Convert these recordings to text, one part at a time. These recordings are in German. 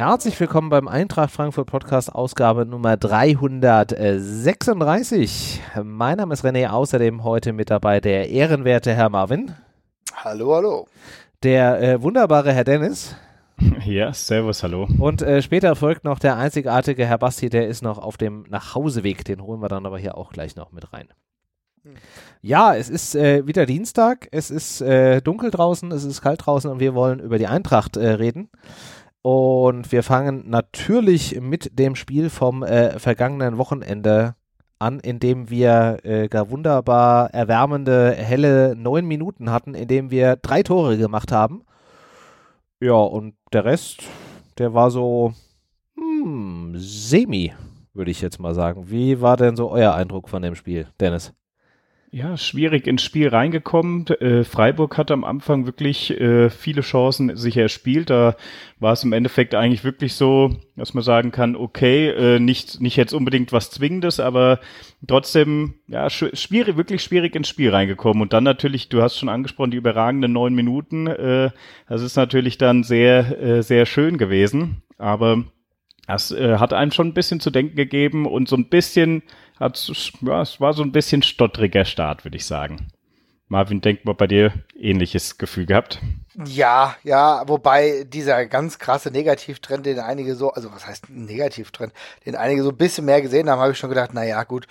Herzlich willkommen beim Eintracht Frankfurt Podcast, Ausgabe Nummer 336. Mein Name ist René, außerdem heute mit dabei der ehrenwerte Herr Marvin. Hallo, hallo. Der wunderbare Herr Dennis. Ja, servus, hallo. Und später folgt noch der einzigartige Herr Basti, der ist noch auf dem Nachhauseweg, den holen wir dann aber hier auch gleich noch mit rein. Ja, es ist wieder Dienstag, es ist dunkel draußen, es ist kalt draußen und wir wollen über die Eintracht reden. Und wir fangen natürlich mit dem Spiel vom vergangenen Wochenende an, in dem wir gar wunderbar erwärmende, helle 9 Minuten hatten, in dem wir 3 Tore gemacht haben. Ja, und der Rest, der war so semi, würde ich jetzt mal sagen. Wie war denn so euer Eindruck von dem Spiel, Dennis? Ja, schwierig ins Spiel reingekommen. Freiburg hat am Anfang wirklich viele Chancen sich erspielt. Da war es im Endeffekt eigentlich wirklich so, dass man sagen kann, okay, nicht jetzt unbedingt was Zwingendes, aber trotzdem ja wirklich schwierig ins Spiel reingekommen. Und dann natürlich, du hast schon angesprochen, die überragenden 9 Minuten. Das ist natürlich dann sehr, sehr schön gewesen. Aber das hat einem schon ein bisschen zu denken gegeben und so ein bisschen es war so ein bisschen stottriger Start, würde ich sagen. Marvin, denk mal, bei dir ähnliches Gefühl gehabt? Ja, wobei dieser ganz krasse Negativtrend, den einige so, also was heißt Negativtrend, den einige so ein bisschen mehr gesehen haben, habe ich schon gedacht, naja, gut.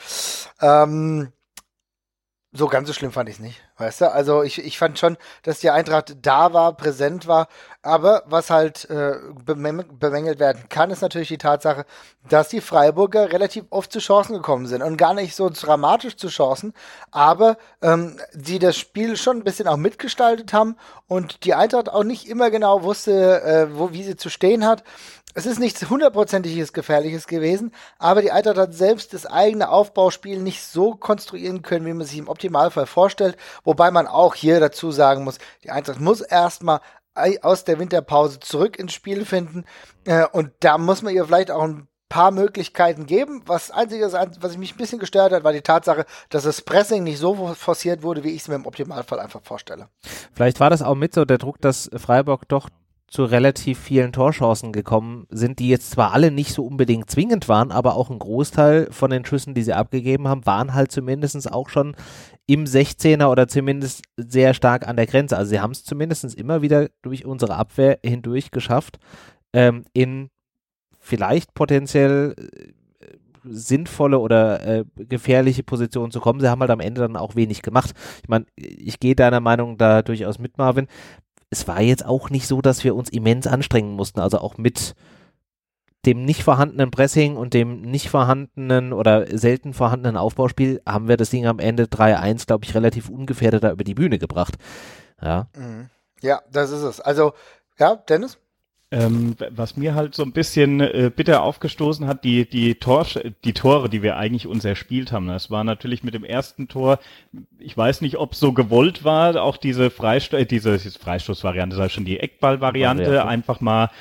So ganz so schlimm fand ich es nicht, weißt du? Also ich fand schon, dass die Eintracht da war, präsent war, aber was halt bemängelt werden kann, ist natürlich die Tatsache, dass die Freiburger relativ oft zu Chancen gekommen sind und gar nicht so dramatisch zu Chancen, aber die das Spiel schon ein bisschen auch mitgestaltet haben und die Eintracht auch nicht immer genau wusste, wie sie zu stehen hat. Es ist nichts hundertprozentiges Gefährliches gewesen, aber die Eintracht hat selbst das eigene Aufbauspiel nicht so konstruieren können, wie man sich im Optimalfall vorstellt. Wobei man auch hier dazu sagen muss, die Eintracht muss erstmal aus der Winterpause zurück ins Spiel finden. Und da muss man ihr vielleicht auch ein paar Möglichkeiten geben. Was mich ein bisschen gestört hat, war die Tatsache, dass das Pressing nicht so forciert wurde, wie ich es mir im Optimalfall einfach vorstelle. Vielleicht war das auch mit so der Druck, dass Freiburg doch zu relativ vielen Torchancen gekommen sind, die jetzt zwar alle nicht so unbedingt zwingend waren, aber auch ein Großteil von den Schüssen, die sie abgegeben haben, waren halt zumindest auch schon im 16er oder zumindest sehr stark an der Grenze. Also sie haben es zumindest immer wieder durch unsere Abwehr hindurch geschafft, in vielleicht potenziell sinnvolle oder gefährliche Positionen zu kommen. Sie haben halt am Ende dann auch wenig gemacht. Ich meine, ich gehe deiner Meinung da durchaus mit, Marvin. Es war jetzt auch nicht so, dass wir uns immens anstrengen mussten, also auch mit dem nicht vorhandenen Pressing und dem nicht vorhandenen oder selten vorhandenen Aufbauspiel haben wir das Ding am Ende 3-1, glaube ich, relativ ungefährdet da über die Bühne gebracht. Ja, das ist es. Also, ja, Dennis? Was mir halt so ein bisschen bitter aufgestoßen hat, die Tore, die wir eigentlich uns erspielt haben. Das war natürlich mit dem ersten Tor, ich weiß nicht, ob so gewollt war, auch diese Freistoßvariante, das heißt schon die Eckballvariante, einfach mal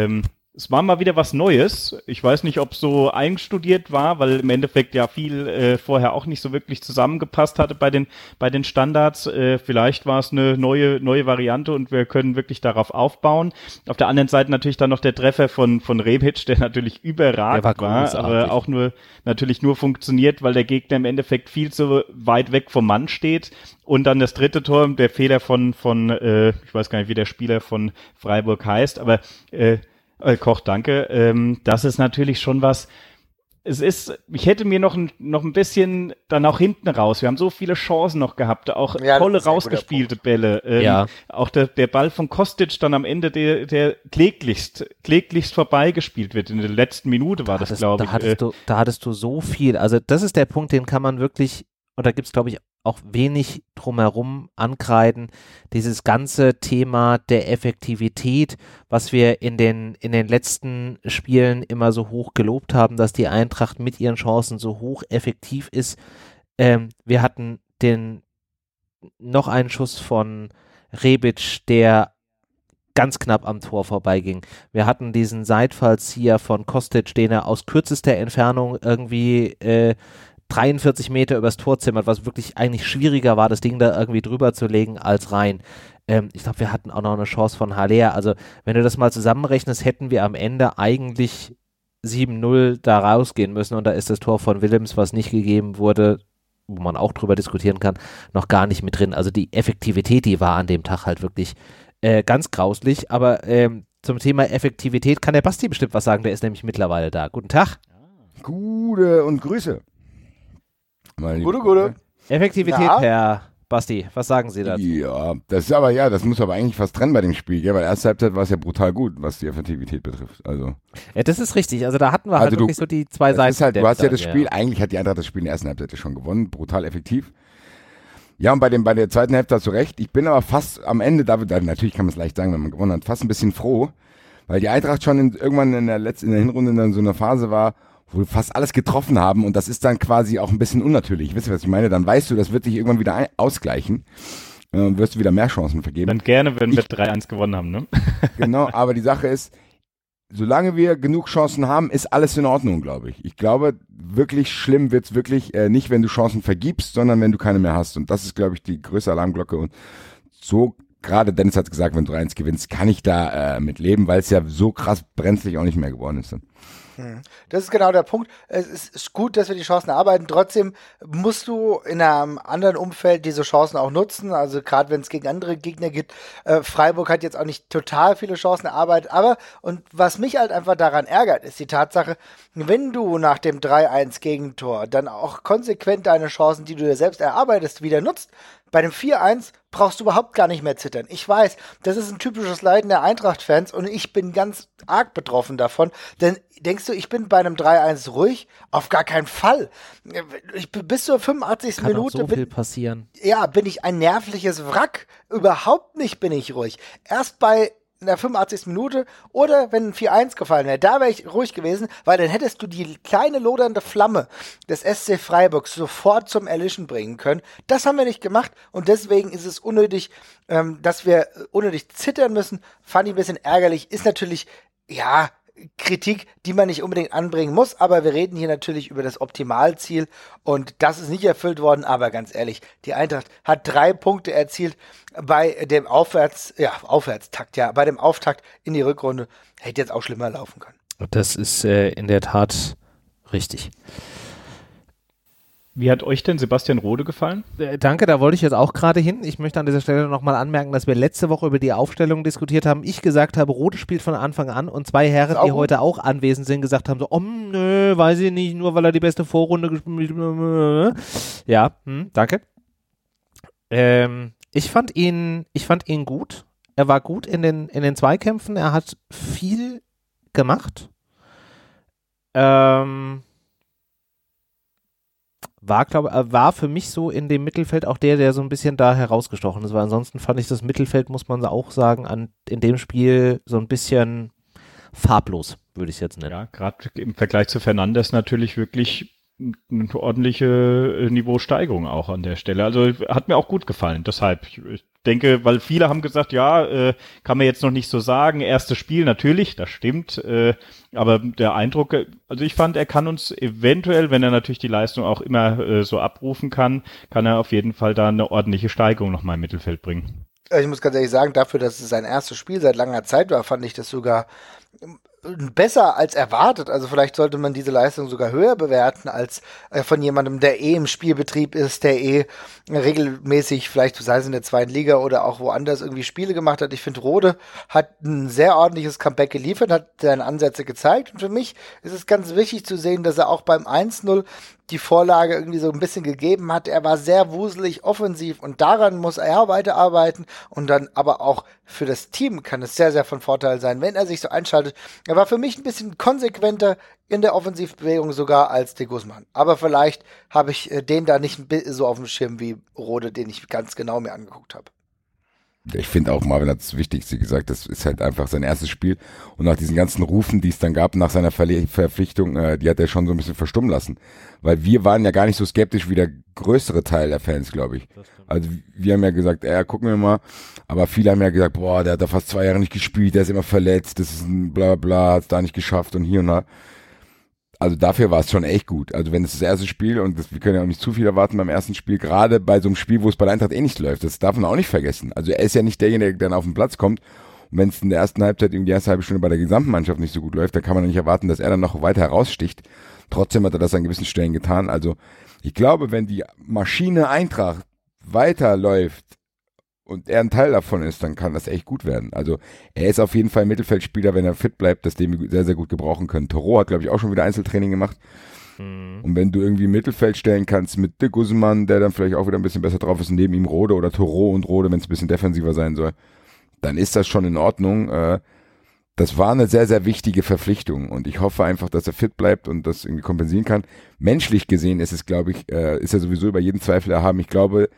es war mal wieder was Neues. Ich weiß nicht, ob es so einstudiert war, weil im Endeffekt ja viel vorher auch nicht so wirklich zusammengepasst hatte bei den Standards. Vielleicht war es eine neue Variante und wir können wirklich darauf aufbauen. Auf der anderen Seite natürlich dann noch der Treffer von Rebic, der natürlich überragend war, aber auch natürlich nur funktioniert, weil der Gegner im Endeffekt viel zu weit weg vom Mann steht. Und dann das dritte Tor, der Fehler von ich weiß gar nicht, wie der Spieler von Freiburg heißt, aber Koch, danke. Das ist natürlich schon was. Ich hätte mir noch ein bisschen dann auch hinten raus. Wir haben so viele Chancen noch gehabt, auch tolle rausgespielte Bälle. Auch der Ball von Kostic dann am Ende, der kläglichst vorbeigespielt wird. In der letzten Minute war das, glaube ich. Da hattest du so viel. Also das ist der Punkt, den kann man wirklich, und da gibt es, glaube ich, auch wenig drumherum ankreiden, dieses ganze Thema der Effektivität, was wir in den letzten Spielen immer so hoch gelobt haben, dass die Eintracht mit ihren Chancen so hoch effektiv ist. Wir hatten noch einen Schuss von Rebic, der ganz knapp am Tor vorbeiging. Wir hatten diesen Seitfallzieher von Kostic, den er aus kürzester Entfernung irgendwie 43 Meter übers Tor zimmert, was wirklich eigentlich schwieriger war, das Ding da irgendwie drüber zu legen als rein. Ich glaube, wir hatten auch noch eine Chance von Haller. Also wenn du das mal zusammenrechnest, hätten wir am Ende eigentlich 7-0 da rausgehen müssen und da ist das Tor von Willems, was nicht gegeben wurde, wo man auch drüber diskutieren kann, noch gar nicht mit drin. Also die Effektivität, die war an dem Tag halt wirklich ganz grauslich. Aber zum Thema Effektivität kann der Basti bestimmt was sagen, der ist nämlich mittlerweile da. Guten Tag. Gute und Grüße. Gute. Effektivität, Ja. Herr Basti, was sagen Sie dazu? Ja, das muss aber eigentlich fast trennen bei dem Spiel, gell? Weil erste Halbzeit war es ja brutal gut, was die Effektivität betrifft. Also Ja, das ist richtig. Also da hatten wir halt wirklich so die zwei Seiten. ist halt, der du hast ja Medaille. das Spiel, eigentlich hat die Eintracht das Spiel in der ersten Halbzeit schon gewonnen, brutal effektiv. Ja, und bei der zweiten Hälfte hast du recht. Ich bin aber fast am Ende, natürlich kann man es leicht sagen, wenn man gewonnen hat, fast ein bisschen froh, weil die Eintracht schon irgendwann in der Hinrunde in so einer Phase war, wo wir fast alles getroffen haben und das ist dann quasi auch ein bisschen unnatürlich. Wisst ihr, was ich meine? Dann weißt du, das wird sich irgendwann wieder ausgleichen. Wirst du wieder mehr Chancen vergeben. Dann gerne, wenn wir 3-1 gewonnen haben, ne? Genau, aber die Sache ist, solange wir genug Chancen haben, ist alles in Ordnung, glaube ich. Ich glaube, wirklich schlimm wird's wirklich nicht, wenn du Chancen vergibst, sondern wenn du keine mehr hast. Und das ist, glaube ich, die größte Alarmglocke. Und so, gerade Dennis hat gesagt, wenn du 3-1 gewinnst, kann ich da mit leben, weil es ja so krass brenzlig auch nicht mehr geworden ist. Dann. Das ist genau der Punkt. Es ist gut, dass wir die Chancen erarbeiten. Trotzdem musst du in einem anderen Umfeld diese Chancen auch nutzen. Also gerade wenn es gegen andere Gegner geht. Freiburg hat jetzt auch nicht total viele Chancen erarbeitet. Aber, und was mich halt einfach daran ärgert, ist die Tatsache, wenn du nach dem 3-1 Gegentor dann auch konsequent deine Chancen, die du dir selbst erarbeitest, wieder nutzt, bei dem 4-1 brauchst du überhaupt gar nicht mehr zittern. Ich weiß, das ist ein typisches Leiden der Eintracht-Fans und ich bin ganz arg betroffen davon. Denn denkst du, ich bin bei einem 3-1 ruhig? Auf gar keinen Fall. Bis zur 85. Kann Minute auch so viel passieren. bin ich ein nervliches Wrack. Überhaupt nicht bin ich ruhig. Erst bei in der 85. Minute oder wenn ein 4-1 gefallen wäre, da wäre ich ruhig gewesen, weil dann hättest du die kleine lodernde Flamme des SC Freiburg sofort zum Erlischen bringen können. Das haben wir nicht gemacht und deswegen ist es unnötig, dass wir unnötig zittern müssen. Fand ich ein bisschen ärgerlich. Ist natürlich, ja, Kritik, die man nicht unbedingt anbringen muss, aber wir reden hier natürlich über das Optimalziel und das ist nicht erfüllt worden, aber ganz ehrlich, die Eintracht hat 3 Punkte erzielt bei dem bei dem Auftakt in die Rückrunde, hätte jetzt auch schlimmer laufen können. Das ist in der Tat richtig. Wie hat euch denn Sebastian Rode gefallen? Danke, da wollte ich jetzt auch gerade hin. Ich möchte an dieser Stelle nochmal anmerken, dass wir letzte Woche über die Aufstellung diskutiert haben. Ich gesagt habe, Rode spielt von Anfang an und 2 Herren, die heute auch anwesend sind, gesagt haben so, nö, weiß ich nicht, nur weil er die beste Vorrunde gespielt hat. Ja, danke. Ich fand ihn gut. Er war gut in den Zweikämpfen. Er hat viel gemacht. War für mich so in dem Mittelfeld auch der so ein bisschen da herausgestochen ist, weil ansonsten fand ich das Mittelfeld, muss man auch sagen, in dem Spiel so ein bisschen farblos, würde ich es jetzt nennen. Ja, gerade im Vergleich zu Fernandes natürlich wirklich eine ordentliche Niveausteigerung auch an der Stelle. Also hat mir auch gut gefallen. Deshalb, ich denke, weil viele haben gesagt, ja, kann man jetzt noch nicht so sagen. Erstes Spiel, natürlich, das stimmt. Aber der Eindruck, also ich fand, er kann uns eventuell, wenn er natürlich die Leistung auch immer so abrufen kann er auf jeden Fall da eine ordentliche Steigerung nochmal im Mittelfeld bringen. Ich muss ganz ehrlich sagen, dafür, dass es sein erstes Spiel seit langer Zeit war, fand ich das sogar besser als erwartet. Also vielleicht sollte man diese Leistung sogar höher bewerten als von jemandem, der im Spielbetrieb ist, der regelmäßig, vielleicht sei es in der 2. Liga oder auch woanders irgendwie Spiele gemacht hat. Ich finde, Rode hat ein sehr ordentliches Comeback geliefert, hat seine Ansätze gezeigt und für mich ist es ganz wichtig zu sehen, dass er auch beim 1-0 die Vorlage irgendwie so ein bisschen gegeben hat. Er war sehr wuselig offensiv und daran muss er weiterarbeiten und dann aber auch für das Team kann es sehr, sehr von Vorteil sein, wenn er sich so einschaltet. Er war für mich ein bisschen konsequenter in der Offensivbewegung sogar als de Guzman. Aber vielleicht habe ich den da nicht so auf dem Schirm wie Rode, den ich ganz genau mir angeguckt habe. Ich finde auch, Marvin hat das Wichtigste gesagt, das ist halt einfach sein erstes Spiel und nach diesen ganzen Rufen, die es dann gab nach seiner Verpflichtung, die hat er schon so ein bisschen verstummen lassen, weil wir waren ja gar nicht so skeptisch wie der größere Teil der Fans, glaube ich. Also wir haben ja gesagt, gucken wir mal, aber viele haben ja gesagt, boah, der hat da fast 2 Jahre nicht gespielt, der ist immer verletzt, das ist ein bla bla, hat es da nicht geschafft und hier und da. Also dafür war es schon echt gut. Also wenn es das erste Spiel, und wir können ja auch nicht zu viel erwarten beim ersten Spiel, gerade bei so einem Spiel, wo es bei der Eintracht eh nicht läuft, das darf man auch nicht vergessen. Also er ist ja nicht derjenige, der dann auf den Platz kommt, und wenn es in der ersten Halbzeit, die erste halbe Stunde bei der gesamten Mannschaft nicht so gut läuft, dann kann man nicht erwarten, dass er dann noch weiter heraussticht. Trotzdem hat er das an gewissen Stellen getan. Also ich glaube, wenn die Maschine Eintracht weiterläuft und er ein Teil davon ist, dann kann das echt gut werden. Also er ist auf jeden Fall ein Mittelfeldspieler, wenn er fit bleibt, das den wir sehr, sehr gut gebrauchen können. Toro hat, glaube ich, auch schon wieder Einzeltraining gemacht. Und wenn du irgendwie Mittelfeld stellen kannst mit De Guzman, der dann vielleicht auch wieder ein bisschen besser drauf ist, neben ihm Rode oder Toro und Rode, wenn es ein bisschen defensiver sein soll, dann ist das schon in Ordnung. Das war eine sehr, sehr wichtige Verpflichtung und ich hoffe einfach, dass er fit bleibt und das irgendwie kompensieren kann. Menschlich gesehen ist es, glaube ich, ist er sowieso über jeden Zweifel erhaben. Ich glaube,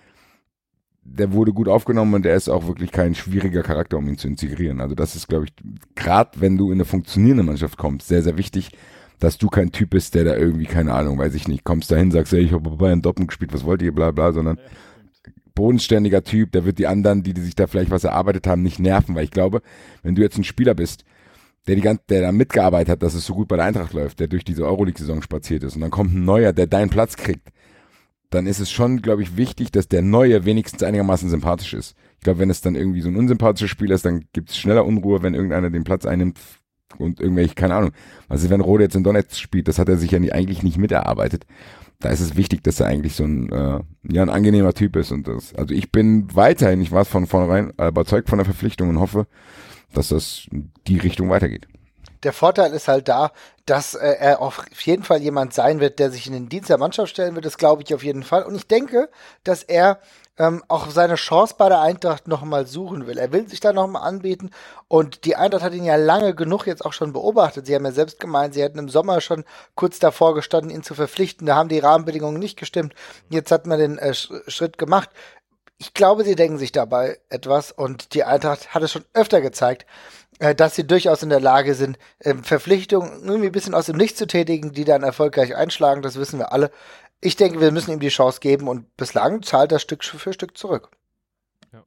der wurde gut aufgenommen und er ist auch wirklich kein schwieriger Charakter, um ihn zu integrieren. Also das ist, glaube ich, gerade wenn du in eine funktionierende Mannschaft kommst, sehr, sehr wichtig, dass du kein Typ bist, der da irgendwie, keine Ahnung, weiß ich nicht, kommst dahin, sagst, hey, ich habe bei Bayern Dortmund gespielt, was wollt ihr, bla bla, sondern bodenständiger Typ, der wird die anderen, die sich da vielleicht was erarbeitet haben, nicht nerven, weil ich glaube, wenn du jetzt ein Spieler bist, der da mitgearbeitet hat, dass es so gut bei der Eintracht läuft, der durch diese Euroleague-Saison spaziert ist und dann kommt ein Neuer, der deinen Platz kriegt, dann ist es schon, glaube ich, wichtig, dass der Neue wenigstens einigermaßen sympathisch ist. Ich glaube, wenn es dann irgendwie so ein unsympathischer Spieler ist, dann gibt es schneller Unruhe, wenn irgendeiner den Platz einnimmt und irgendwelche, keine Ahnung. Also wenn Rode jetzt in Donetsk spielt, das hat er sich ja eigentlich nicht miterarbeitet. Da ist es wichtig, dass er eigentlich so ein angenehmer Typ ist. Und das, also ich bin weiterhin, ich war von vornherein überzeugt von der Verpflichtung und hoffe, dass das in die Richtung weitergeht. Der Vorteil ist halt da, dass er auf jeden Fall jemand sein wird, der sich in den Dienst der Mannschaft stellen wird. Das glaube ich auf jeden Fall. Und ich denke, dass er auch seine Chance bei der Eintracht nochmal suchen will. Er will sich da nochmal anbieten. Und die Eintracht hat ihn ja lange genug jetzt auch schon beobachtet. Sie haben ja selbst gemeint, sie hätten im Sommer schon kurz davor gestanden, ihn zu verpflichten. Da haben die Rahmenbedingungen nicht gestimmt. Jetzt hat man den Schritt gemacht. Ich glaube, sie denken sich dabei etwas. Und die Eintracht hat es schon öfter gezeigt, dass sie durchaus in der Lage sind, Verpflichtungen irgendwie ein bisschen aus dem Nichts zu tätigen, die dann erfolgreich einschlagen, das wissen wir alle. Ich denke, wir müssen ihm die Chance geben und bislang zahlt er Stück für Stück zurück. Ja.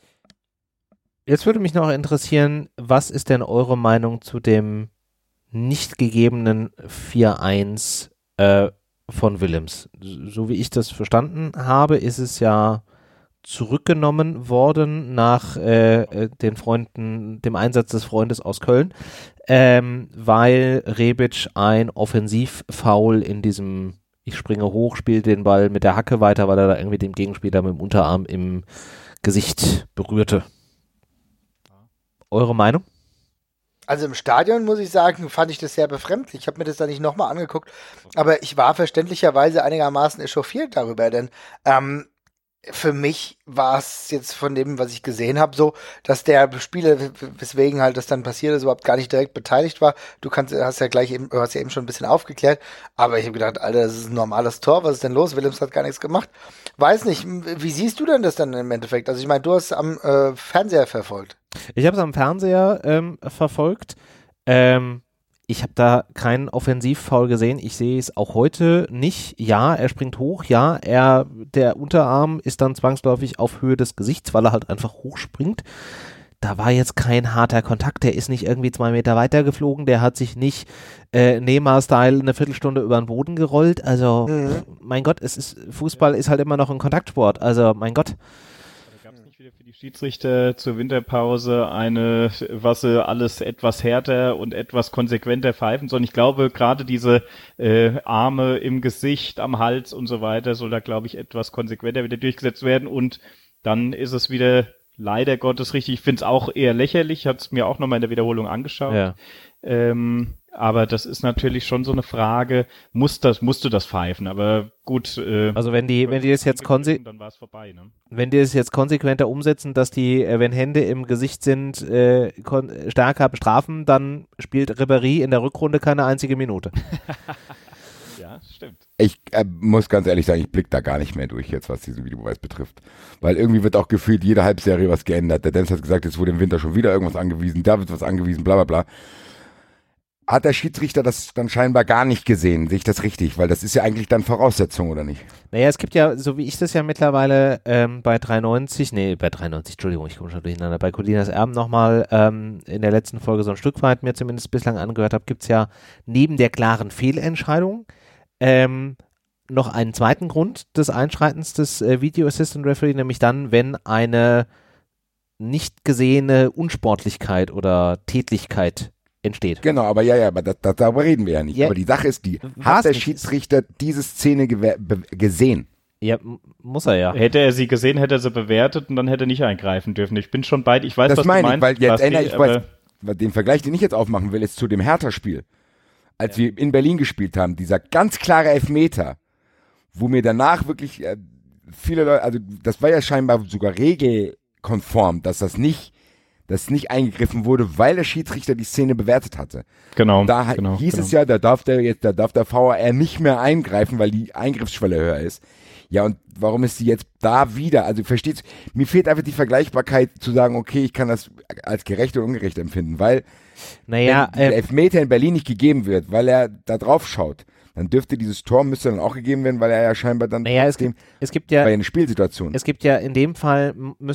Jetzt würde mich noch interessieren, was ist denn eure Meinung zu dem nicht gegebenen 4-1 von Willems? So wie ich das verstanden habe, ist es ja zurückgenommen worden nach den Freunden, dem Einsatz des Freundes aus Köln, weil Rebic ein Offensivfoul in diesem ich springe hoch, spiele den Ball mit der Hacke weiter, weil er da irgendwie dem Gegenspieler mit dem Unterarm im Gesicht berührte. Eure Meinung? Also im Stadion, muss ich sagen, fand ich das sehr befremdlich. Ich habe mir das da nicht nochmal angeguckt, aber ich war verständlicherweise einigermaßen echauffiert darüber, denn für mich war es jetzt von dem, was ich gesehen habe, so, dass der Spieler, weswegen halt das dann passiert ist, überhaupt gar nicht direkt beteiligt war. Hast ja eben schon ein bisschen aufgeklärt, aber ich habe gedacht, Alter, das ist ein normales Tor, was ist denn los? Willems hat gar nichts gemacht. Weiß nicht, wie siehst du denn das dann im Endeffekt? Also ich meine, du hast am Fernseher verfolgt. Ich habe es am Fernseher verfolgt. Ich habe da keinen Offensivfoul gesehen. Ich sehe es auch heute nicht. Ja, er springt hoch. Ja, der Unterarm ist dann zwangsläufig auf Höhe des Gesichts, weil er halt einfach hochspringt. Da war jetzt kein harter Kontakt. Der ist nicht irgendwie 2 Meter weiter geflogen. Der hat sich nicht Neymar-Style eine Viertelstunde über den Boden gerollt. Also, mein Gott, Fußball ist halt immer noch ein Kontaktsport. Also, mein Gott. Für die Schiedsrichter zur Winterpause was sie alles etwas härter und etwas konsequenter pfeifen sollen. Ich glaube, gerade diese Arme im Gesicht, am Hals und so weiter soll da, glaube ich, etwas konsequenter wieder durchgesetzt werden und dann ist es wieder leider Gottes richtig. Ich finde es auch eher lächerlich, ich habe es mir auch nochmal in der Wiederholung angeschaut. Ja. Aber das ist natürlich schon so eine Frage, musst du das pfeifen? Aber gut. Also wenn die das jetzt dann war es vorbei, ne? Wenn die das jetzt konsequenter umsetzen, dass die, wenn Hände im Gesicht sind, stärker bestrafen, dann spielt Ribéry in der Rückrunde keine einzige Minute. Ja, stimmt. Ich muss ganz ehrlich sagen, ich blicke da gar nicht mehr durch jetzt, was diesen Videobeweis betrifft. Weil irgendwie wird auch gefühlt jede Halbserie was geändert. Der Dennis hat gesagt, jetzt wurde im Winter schon wieder irgendwas angewiesen, da wird was angewiesen, bla bla bla. hat der Schiedsrichter das dann scheinbar gar nicht gesehen. Sehe ich das richtig? Weil das ist ja eigentlich dann Voraussetzung, oder nicht? Naja, es gibt ja, so wie ich das ja mittlerweile bei 93, Entschuldigung, ich komme schon durcheinander, bei Colinas Erben nochmal in der letzten Folge so ein Stück weit mir zumindest bislang angehört habe, gibt es ja neben der klaren Fehlentscheidung noch einen zweiten Grund des Einschreitens des Video Assistant Referee, nämlich dann, wenn eine nicht gesehene Unsportlichkeit oder Tätlichkeit entsteht. Genau, aber aber darüber reden wir ja nicht. Ja, aber die Sache ist hat der Schiedsrichter diese Szene gesehen? Ja, muss er ja. Hätte er sie gesehen, hätte er sie bewertet und dann hätte er nicht eingreifen dürfen. Ich bin schon bei, ich weiß, das was meine du ich, meinst. weil jetzt erinnere ich weiß, den Vergleich, den ich jetzt aufmachen will, ist zu dem Hertha-Spiel. Als wir in Berlin gespielt haben, dieser ganz klare Elfmeter, wo mir danach wirklich viele Leute, also das war ja scheinbar sogar regelkonform, dass das nicht eingegriffen wurde, weil der Schiedsrichter die Szene bewertet hatte. Genau. Da hieß es ja, da darf der VAR nicht mehr eingreifen, weil die Eingriffsschwelle höher ist. Ja, und warum ist die jetzt da wieder? Also versteht's, mir fehlt einfach die Vergleichbarkeit zu sagen, okay, ich kann das als gerecht oder ungerecht empfinden, weil wenn der Elfmeter in Berlin nicht gegeben wird, weil er da drauf schaut, dann müsste dann auch gegeben werden, weil er ja scheinbar dann es gibt ja bei einer Spielsituation. Es gibt ja in dem Fall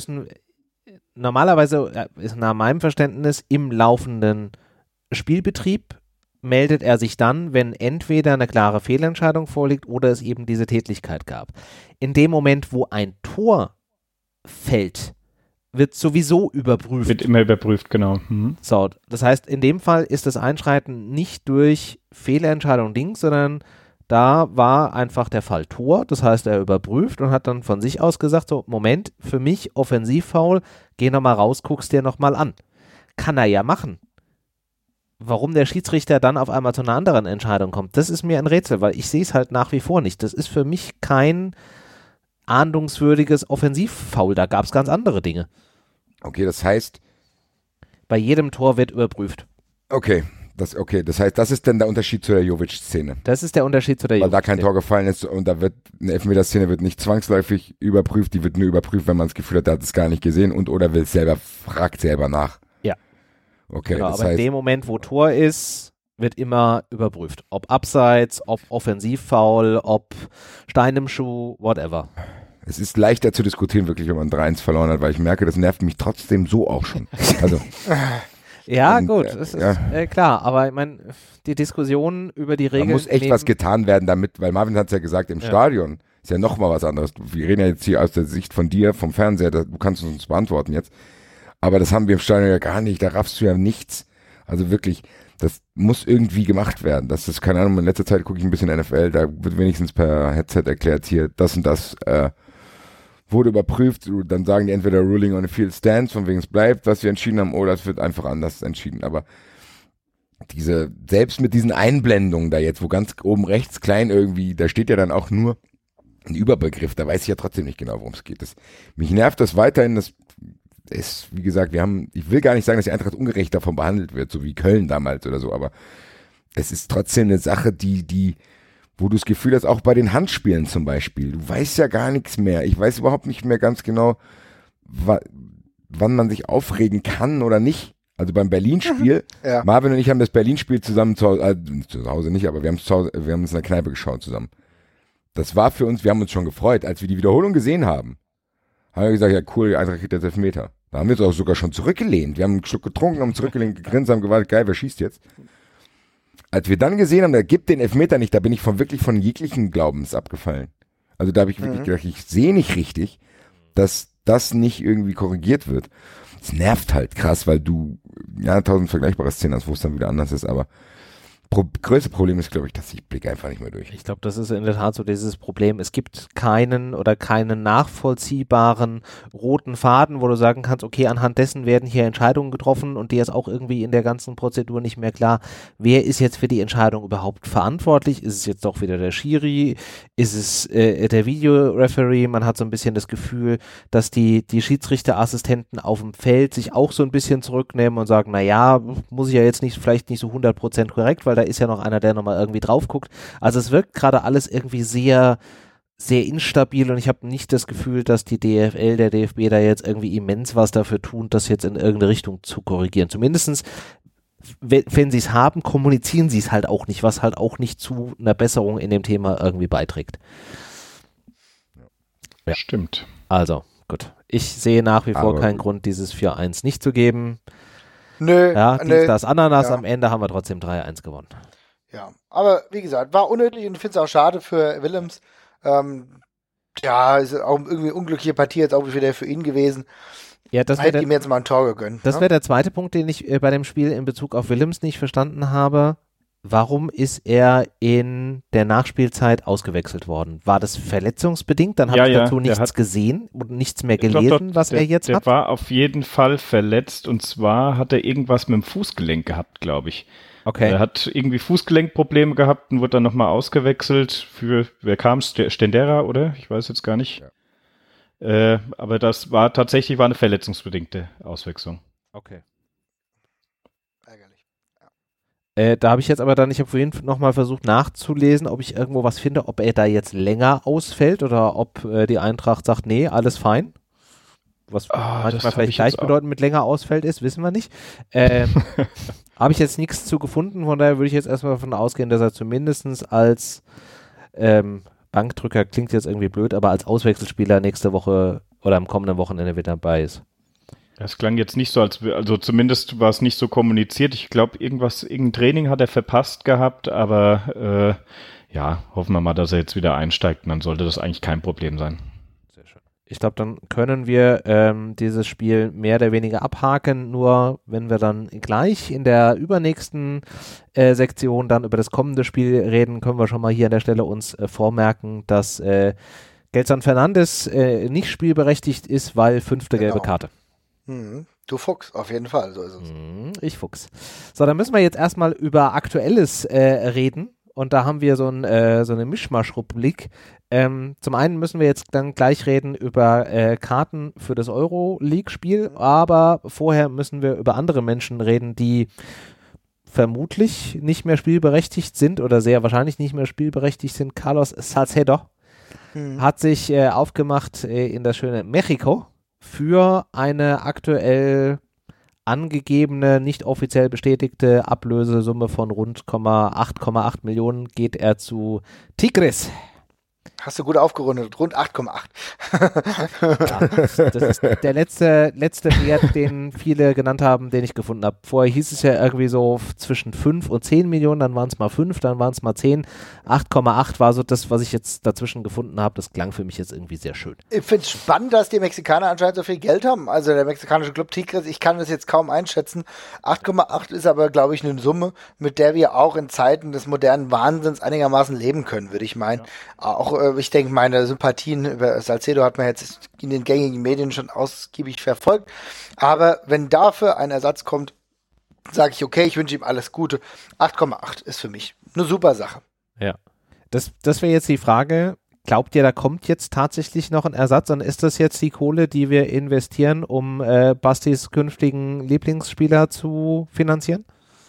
normalerweise ist nach meinem Verständnis im laufenden Spielbetrieb meldet er sich dann, wenn entweder eine klare Fehlentscheidung vorliegt oder es eben diese Tätlichkeit gab. In dem Moment, wo ein Tor fällt, wird sowieso überprüft. Wird immer überprüft, genau. Mhm. So, das heißt, in dem Fall ist das Einschreiten nicht durch Fehlentscheidung sondern da war einfach der Fall Tor, das heißt, er überprüft und hat dann von sich aus gesagt, so, Moment, für mich Offensivfoul, geh nochmal raus, guck's dir nochmal an. Kann er ja machen. Warum der Schiedsrichter dann auf einmal zu einer anderen Entscheidung kommt, das ist mir ein Rätsel, weil ich sehe es halt nach wie vor nicht. Das ist für mich kein ahndungswürdiges Offensivfoul, da gab es ganz andere Dinge. Okay, das heißt... Bei jedem Tor wird überprüft. Okay, das heißt, das ist dann der Unterschied zu der Jovic-Szene. Das ist der Unterschied zu der Jovic-Szene. Weil da kein Tor gefallen ist und da wird eine Elfmeter-Szene wird nicht zwangsläufig überprüft, die wird nur überprüft, wenn man das Gefühl hat, der hat es gar nicht gesehen und oder fragt selber nach. Ja. Okay, genau, das aber heißt, in dem Moment, wo Tor ist, wird immer überprüft. Ob Abseits, ob Offensivfoul, ob Stein im Schuh, whatever. Es ist leichter zu diskutieren, wirklich, wenn man 3-1 verloren hat, weil ich merke, das nervt mich trotzdem so auch schon. Also... Ja, gut, das ist klar, aber ich meine, die Diskussion über die Regeln... Da muss echt was getan werden damit, weil Marvin hat es ja gesagt, im Stadion ist ja nochmal was anderes. Wir reden ja jetzt hier aus der Sicht von dir, vom Fernseher, du kannst uns beantworten jetzt, aber das haben wir im Stadion ja gar nicht, da raffst du ja nichts. Also wirklich, das muss irgendwie gemacht werden. Das ist, keine Ahnung, in letzter Zeit gucke ich ein bisschen NFL, da wird wenigstens per Headset erklärt, hier, das und das wurde überprüft, dann sagen die entweder Ruling on the Field Stands, von wegen es bleibt, was wir entschieden haben, oder es wird einfach anders entschieden. Aber selbst mit diesen Einblendungen da jetzt, wo ganz oben rechts klein irgendwie, da steht ja dann auch nur ein Überbegriff, da weiß ich ja trotzdem nicht genau, worum es geht. Mich nervt das weiterhin, das ist, wie gesagt, ich will gar nicht sagen, dass die Eintracht ungerecht davon behandelt wird, so wie Köln damals oder so, aber es ist trotzdem eine Sache, wo du das Gefühl hast, auch bei den Handspielen zum Beispiel, du weißt ja gar nichts mehr. Ich weiß überhaupt nicht mehr ganz genau, wann man sich aufregen kann oder nicht. Also beim Berlin-Spiel, Marvin und ich haben das Berlin-Spiel zusammen zu Hause nicht, aber wir haben es in der Kneipe geschaut zusammen. Das war für uns, wir haben uns schon gefreut, als wir die Wiederholung gesehen haben. Haben wir gesagt, ja cool, die Eintracht kriegt jetzt Elfmeter. Da haben wir uns auch sogar schon zurückgelehnt. Wir haben einen Schluck getrunken, haben zurückgelehnt, gegrinst, haben gewartet, geil, wer schießt jetzt? Als wir dann gesehen haben, der gibt den Elfmeter nicht, da bin ich wirklich von jeglichen Glaubens abgefallen. Also da habe ich wirklich gedacht, ich sehe nicht richtig, dass das nicht irgendwie korrigiert wird. Es nervt halt krass, weil du 1000 vergleichbare Szenen hast, wo es dann wieder anders ist, aber größte Problem ist, glaube ich, dass ich blicke einfach nicht mehr durch. Ich glaube, das ist in der Tat so dieses Problem. Es gibt keinen nachvollziehbaren roten Faden, wo du sagen kannst, okay, anhand dessen werden hier Entscheidungen getroffen und dir ist auch irgendwie in der ganzen Prozedur nicht mehr klar, wer ist jetzt für die Entscheidung überhaupt verantwortlich? Ist es jetzt doch wieder der Schiri? Ist es der Videoreferee? Man hat so ein bisschen das Gefühl, dass die Schiedsrichterassistenten auf dem Feld sich auch so ein bisschen zurücknehmen und sagen, naja, muss ich ja jetzt vielleicht nicht so 100% korrekt, weil da ist ja noch einer, der nochmal irgendwie drauf guckt. Also es wirkt gerade alles irgendwie sehr, sehr instabil und ich habe nicht das Gefühl, dass die DFL, der DFB da jetzt irgendwie immens was dafür tun, das jetzt in irgendeine Richtung zu korrigieren. Zumindestens wenn sie es haben, kommunizieren sie es halt auch nicht, was halt auch nicht zu einer Besserung in dem Thema irgendwie beiträgt. Ja. Stimmt. Also, gut. Ich sehe nach wie vor keinen Grund, dieses 4-1 nicht zu geben. Nö. Ja, das Ananas, am Ende haben wir trotzdem 3-1 gewonnen. Ja, aber wie gesagt, war unnötig und ich finde es auch schade für Willems. Ja, ist auch irgendwie eine unglückliche Partie jetzt auch wieder für ihn gewesen. Ja, das hätte ihm jetzt mal ein Tor gegönnt. Das wäre der zweite Punkt, den ich bei dem Spiel in Bezug auf Willems nicht verstanden habe. Warum ist er in der Nachspielzeit ausgewechselt worden? War das verletzungsbedingt? Dann habe ich dazu nichts gesehen und nichts mehr gelesen, was er jetzt hat. Der war auf jeden Fall verletzt und zwar hat er irgendwas mit dem Fußgelenk gehabt, glaube ich. Okay. Er hat irgendwie Fußgelenkprobleme gehabt und wurde dann nochmal ausgewechselt für, wer kam? Stendera, oder? Ich weiß jetzt gar nicht. Ja. Aber das war tatsächlich eine verletzungsbedingte Auswechslung. Okay. Ärgerlich. Ja. Da habe ich jetzt aber dann, ich habe vorhin nochmal versucht nachzulesen, ob ich irgendwo was finde, ob er da jetzt länger ausfällt oder ob die Eintracht sagt, nee, alles fein. Was manchmal vielleicht gleichbedeutend mit länger ausfällt ist, wissen wir nicht. Habe ich jetzt nichts zu gefunden, von daher würde ich jetzt erstmal davon ausgehen, dass er zumindest als Bankdrücker, klingt jetzt irgendwie blöd, aber als Auswechselspieler nächste Woche oder am kommenden Wochenende wieder dabei ist. Das klang jetzt nicht so, also zumindest war es nicht so kommuniziert. Ich glaube, irgendein Training hat er verpasst gehabt, aber ja, hoffen wir mal, dass er jetzt wieder einsteigt und dann sollte das eigentlich kein Problem sein. Ich glaube, dann können wir dieses Spiel mehr oder weniger abhaken, nur wenn wir dann gleich in der übernächsten Sektion dann über das kommende Spiel reden, können wir schon mal hier an der Stelle uns vormerken, dass Gelson Fernandes nicht spielberechtigt ist, weil 5. gelbe Karte. Du Fuchs, auf jeden Fall, so ist es. Ich Fuchs. So, dann müssen wir jetzt erstmal über Aktuelles reden. Und da haben wir so eine Mischmasch-Rubrik. Zum einen müssen wir jetzt dann gleich reden über Karten für das Euro-League-Spiel, aber vorher müssen wir über andere Menschen reden, die vermutlich nicht mehr spielberechtigt sind oder sehr wahrscheinlich nicht mehr spielberechtigt sind. Carlos Salcedo hat sich aufgemacht in das schöne Mexiko für eine aktuell angegebene, nicht offiziell bestätigte Ablösesumme von rund 8,8 Millionen geht er zu Tigres. Hast du gut aufgerundet, rund 8,8. Ja, das ist der letzte Wert, den viele genannt haben, den ich gefunden habe. Vorher hieß es ja irgendwie so zwischen 5 und 10 Millionen, dann waren es mal 5, dann waren es mal 10. 8,8 war so das, was ich jetzt dazwischen gefunden habe. Das klang für mich jetzt irgendwie sehr schön. Ich finde es spannend, dass die Mexikaner anscheinend so viel Geld haben. Also der mexikanische Club Tigres, ich kann das jetzt kaum einschätzen. 8,8 ist aber, glaube ich, eine Summe, mit der wir auch in Zeiten des modernen Wahnsinns einigermaßen leben können, würde ich meinen. Ja. Auch ich denke, meine Sympathien über Salcedo hat man jetzt in den gängigen Medien schon ausgiebig verfolgt. Aber wenn dafür ein Ersatz kommt, sage ich, okay, ich wünsche ihm alles Gute. 8,8 ist für mich eine super Sache. Ja. Das wäre jetzt die Frage, glaubt ihr, da kommt jetzt tatsächlich noch ein Ersatz und ist das jetzt die Kohle, die wir investieren, um Bastis künftigen Lieblingsspieler zu finanzieren?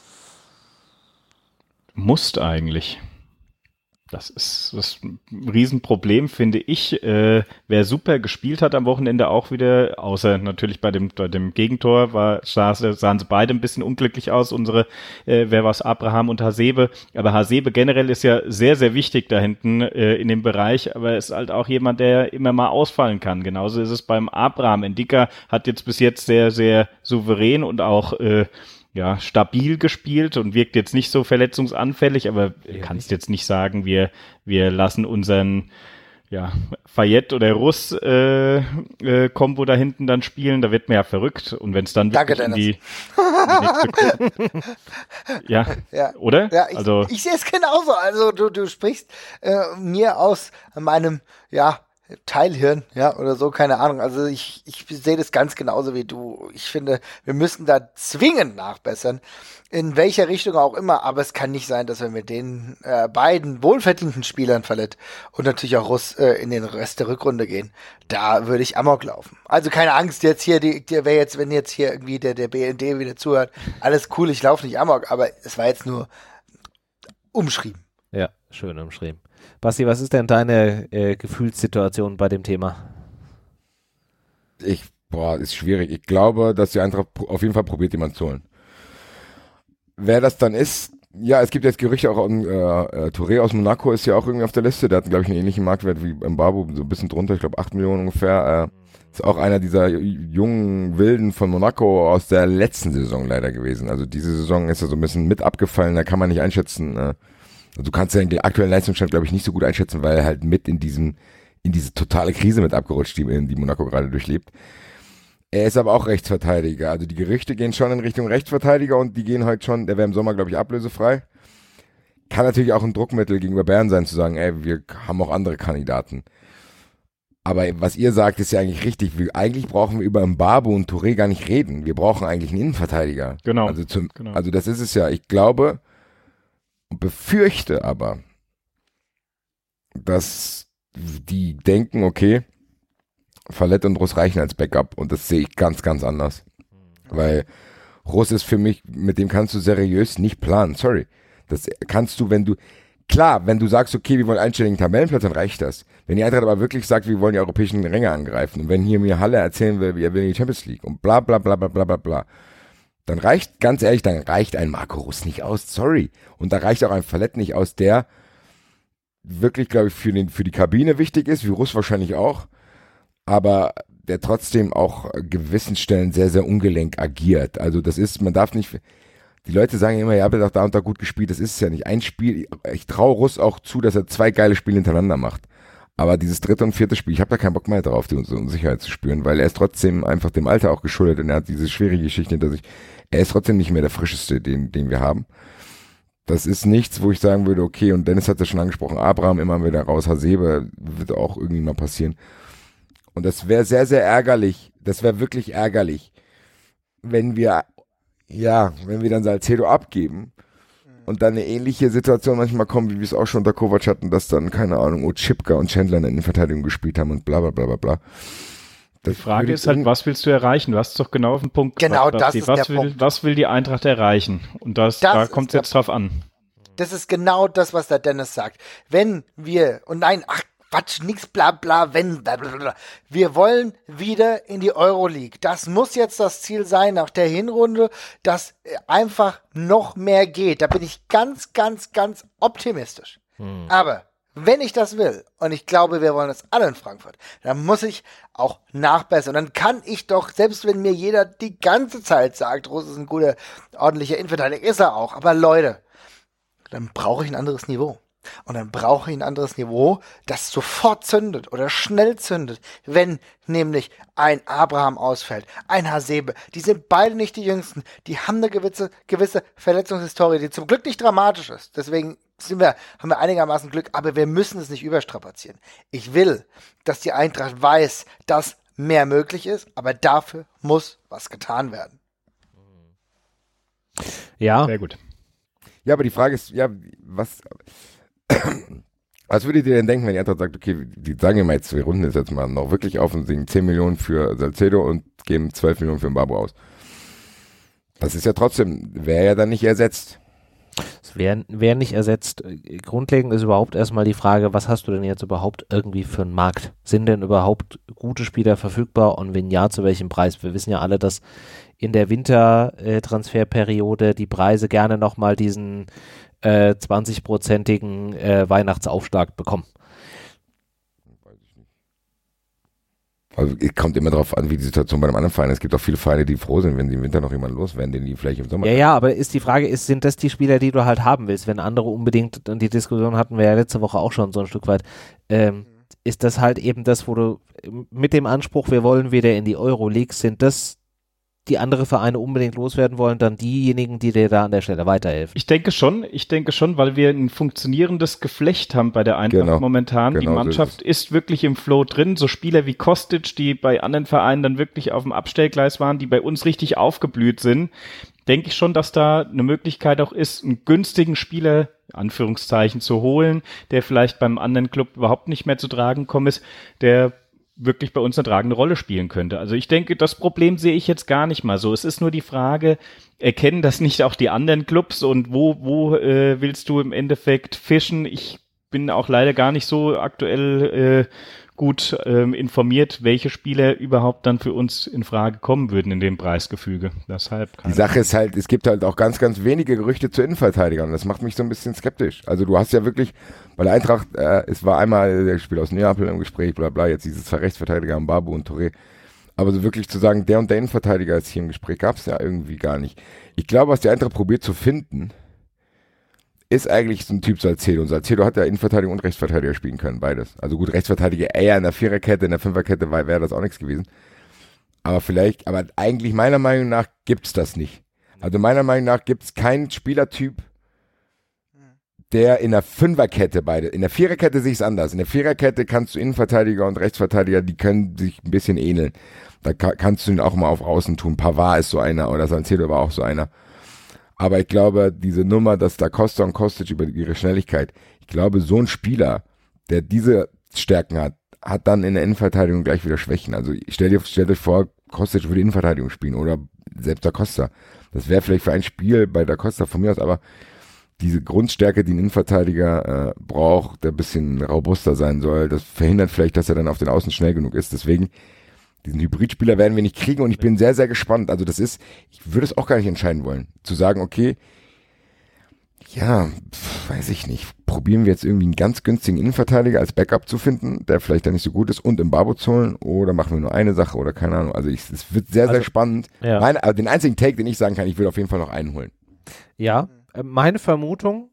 Musst eigentlich. Das ist das Riesenproblem, finde ich. Wer super gespielt hat am Wochenende auch wieder, außer natürlich bei dem Gegentor, sahen sie beide ein bisschen unglücklich aus, wer war's, Abraham und Hasebe. Aber Hasebe generell ist ja sehr, sehr wichtig da hinten in dem Bereich, aber ist halt auch jemand, der immer mal ausfallen kann. Genauso ist es beim Abraham. Endika hat jetzt bis jetzt sehr, sehr souverän und auch stabil gespielt und wirkt jetzt nicht so verletzungsanfällig, aber kannst jetzt nicht sagen, wir lassen unseren Fayette oder Russ Kombo da hinten dann spielen, da wird man ja verrückt und wenn es dann wirklich in die nächste ja, oder? Ja, ich sehe es genauso, also du sprichst mir aus meinem, Teilhirn, oder so, keine Ahnung. Also ich sehe das ganz genauso wie du. Ich finde, wir müssen da zwingend nachbessern, in welcher Richtung auch immer, aber es kann nicht sein, dass wir mit den beiden wohlverdienten Spielern Fallett und natürlich auch Russ in den Rest der Rückrunde gehen. Da würde ich Amok laufen. Also keine Angst, jetzt hier, wenn jetzt hier irgendwie der BND wieder zuhört, alles cool, ich laufe nicht Amok, aber es war jetzt nur umschrieben. Ja, schön umschrieben. Basti, was ist denn deine Gefühlssituation bei dem Thema? Ist schwierig. Ich glaube, dass die Eintracht auf jeden Fall probiert, jemanden zu holen. wer das dann ist, ja, es gibt jetzt Gerüchte auch, Touré aus Monaco ist ja auch irgendwie auf der Liste, der hat, glaube ich, einen ähnlichen Marktwert wie Mbabu, so ein bisschen drunter, ich glaube 8 Millionen ungefähr, ist auch einer dieser jungen Wilden von Monaco aus der letzten Saison leider gewesen, also diese Saison ist er so ein bisschen mit abgefallen, da kann man nicht einschätzen, also du kannst ja den aktuellen Leistungsstand, glaube ich, nicht so gut einschätzen, weil er halt mit in diese totale Krise mit abgerutscht, die Monaco gerade durchlebt. Er ist aber auch Rechtsverteidiger. Also die Gerüchte gehen schon in Richtung Rechtsverteidiger und die gehen heute schon, der wäre im Sommer, glaube ich, ablösefrei. Kann natürlich auch ein Druckmittel gegenüber Bayern sein, zu sagen, ey, wir haben auch andere Kandidaten. Aber was ihr sagt, ist ja eigentlich richtig. Eigentlich brauchen wir über Mbabu und Touré gar nicht reden. Wir brauchen eigentlich einen Innenverteidiger. Genau. Also das ist es ja. Ich glaube und befürchte aber, dass die denken, okay, Fallett und Russ reichen als Backup und das sehe ich ganz, ganz anders. Weil Russ ist für mich, mit dem kannst du seriös nicht planen, sorry. Das kannst du, wenn du sagst, okay, wir wollen einstelligen Tabellenplatz, dann reicht das. Wenn die Eintracht aber wirklich sagt, wir wollen die europäischen Ränge angreifen und wenn hier mir Halle erzählen will, er will in die Champions League und bla bla bla bla bla bla bla, dann reicht, ganz ehrlich, dann reicht ein Marco Russ nicht aus, sorry. Und da reicht auch ein Fallett nicht aus, der wirklich, glaube ich, für die Kabine wichtig ist, wie Russ wahrscheinlich auch, aber der trotzdem auch gewissen Stellen sehr, sehr ungelenk agiert. Also das ist, man darf nicht, die Leute sagen immer, ja, er hat da und da gut gespielt, das ist es ja nicht. Ein Spiel, ich traue Russ auch zu, dass er 2 geile Spiele hintereinander macht. Aber dieses 3. und 4. Spiel, ich habe da keinen Bock mehr drauf, die Unsicherheit zu spüren, weil er ist trotzdem einfach dem Alter auch geschuldet und er hat diese schwierige Geschichte hinter sich. Er ist trotzdem nicht mehr der frischeste, den wir haben. Das ist nichts, wo ich sagen würde, okay, und Dennis hat ja schon angesprochen, Abraham immer wieder raus, Hasebe wird auch irgendwie mal passieren. Und das wäre sehr, sehr ärgerlich, das wäre wirklich ärgerlich, wenn wir dann Salcedo abgeben und dann eine ähnliche Situation manchmal kommt, wie wir es auch schon unter Kovac hatten, dass dann, keine Ahnung, Otschipka und Chandler in der Verteidigung gespielt haben und bla bla bla bla bla. Die Frage ist halt, was willst du erreichen? Du hast es doch genau auf den Punkt gebracht. Genau, das ist der Punkt. Was will die Eintracht erreichen? Und da kommt es jetzt drauf an. Das ist genau das, was der Dennis sagt. Wenn wir, und nein, ach Quatsch, nix bla bla, wenn, bla bla bla. Wir wollen wieder in die Euroleague. Das muss jetzt das Ziel sein nach der Hinrunde, dass einfach noch mehr geht. Da bin ich ganz, ganz, ganz optimistisch. Aber wenn ich das will, und ich glaube, wir wollen das alle in Frankfurt, dann muss ich auch nachbessern. Dann kann ich doch, selbst wenn mir jeder die ganze Zeit sagt, Russ ist ein guter, ordentlicher Innenverteidiger, ist er auch. Aber Leute, dann brauche ich ein anderes Niveau. Und dann brauche ich ein anderes Niveau, das sofort zündet oder schnell zündet, wenn nämlich ein Abraham ausfällt, ein Hasebe. Die sind beide nicht die Jüngsten. Die haben eine gewisse Verletzungshistorie, die zum Glück nicht dramatisch ist. Deswegen haben wir einigermaßen Glück, aber wir müssen es nicht überstrapazieren. Ich will, dass die Eintracht weiß, dass mehr möglich ist, aber dafür muss was getan werden. Ja. Sehr gut. Ja, aber die Frage ist, ja, was würdet ihr denn denken, wenn die Eintracht sagt, okay, die sagen ja mal jetzt, wir runden das jetzt mal noch wirklich auf und singen 10 Millionen für Salcedo und geben 12 Millionen für Mbabu aus. Das ist ja trotzdem, wäre ja dann nicht ersetzt. Es wäre nicht ersetzt. Grundlegend ist überhaupt erstmal die Frage, was hast du denn jetzt überhaupt irgendwie für einen Markt? Sind denn überhaupt gute Spieler verfügbar und wenn ja, zu welchem Preis? Wir wissen ja alle, dass in der Wintertransferperiode die Preise gerne nochmal diesen 20-prozentigen Weihnachtsaufschlag bekommen. Weiß ich nicht. Also es kommt immer darauf an, wie die Situation bei einem anderen Verein ist. Es gibt auch viele Vereine, die froh sind, wenn sie im Winter noch jemanden loswerden, den die vielleicht im Sommer... Ja, aber ist die Frage, sind das die Spieler, die du halt haben willst? Wenn andere unbedingt, und die Diskussion hatten wir ja letzte Woche auch schon so ein Stück weit, ist das halt eben das, wo du mit dem Anspruch, wir wollen wieder in die Euroleague, sind das die andere Vereine unbedingt loswerden wollen, dann diejenigen, die dir da an der Stelle weiterhelfen. Ich denke schon, weil wir ein funktionierendes Geflecht haben bei der Eintracht momentan. Die Mannschaft ist wirklich im Flow drin. So Spieler wie Kostic, die bei anderen Vereinen dann wirklich auf dem Abstellgleis waren, die bei uns richtig aufgeblüht sind, denke ich schon, dass da eine Möglichkeit auch ist, einen günstigen Spieler, Anführungszeichen, zu holen, der vielleicht beim anderen Club überhaupt nicht mehr zu tragen kommen ist, der wirklich bei uns eine tragende Rolle spielen könnte. Also ich denke, das Problem sehe ich jetzt gar nicht mal so. Es ist nur die Frage, erkennen das nicht auch die anderen Clubs und wo willst du im Endeffekt fischen? Ich bin auch leider gar nicht so aktuell gut informiert, welche Spieler überhaupt dann für uns in Frage kommen würden in dem Preisgefüge. Deshalb die Sache ist halt, es gibt halt auch ganz, ganz wenige Gerüchte zu Innenverteidigern. Das macht mich so ein bisschen skeptisch. Also du hast ja wirklich, bei der Eintracht, es war einmal der Spieler aus Neapel im Gespräch, bla bla, jetzt diese zwei Rechtsverteidiger, Mbabu und Touré. Aber so wirklich zu sagen, der und der Innenverteidiger ist hier im Gespräch, gab es ja irgendwie gar nicht. Ich glaube, was die Eintracht probiert zu finden, ist eigentlich so ein Typ Salcedo. Und Salcedo hat ja Innenverteidiger und Rechtsverteidiger spielen können, beides. Also gut, Rechtsverteidiger eher in der Viererkette, in der Fünferkette wäre das auch nichts gewesen. Aber eigentlich meiner Meinung nach gibt's das nicht. Also meiner Meinung nach gibt's keinen Spielertyp, der in der Fünferkette in der Viererkette sehe ich es anders. In der Viererkette kannst du Innenverteidiger und Rechtsverteidiger, die können sich ein bisschen ähneln. Da kannst du ihn auch mal auf Außen tun. Pavard ist so einer oder Salcedo war auch so einer. Aber ich glaube, diese Nummer, dass da Costa und Kostic über ihre Schnelligkeit, ich glaube, so ein Spieler, der diese Stärken hat dann in der Innenverteidigung gleich wieder Schwächen. Also stellt euch vor, Kostic würde Innenverteidigung spielen oder selbst da Costa. Das wäre vielleicht für ein Spiel bei Da Costa von mir aus, aber diese Grundstärke, die ein Innenverteidiger braucht, der ein bisschen robuster sein soll, das verhindert vielleicht, dass er dann auf den Außen schnell genug ist. Deswegen, diesen Hybridspieler werden wir nicht kriegen und ich bin sehr, sehr gespannt. Also ich würde es auch gar nicht entscheiden wollen. Zu sagen, okay, ja, weiß ich nicht, probieren wir jetzt irgendwie einen ganz günstigen Innenverteidiger als Backup zu finden, der vielleicht dann nicht so gut ist und Mbabu zu holen oder machen wir nur eine Sache oder keine Ahnung. Also es wird sehr, sehr spannend. Ja. Also den einzigen Take, den ich sagen kann, ich würde auf jeden Fall noch einen holen. Ja, meine Vermutung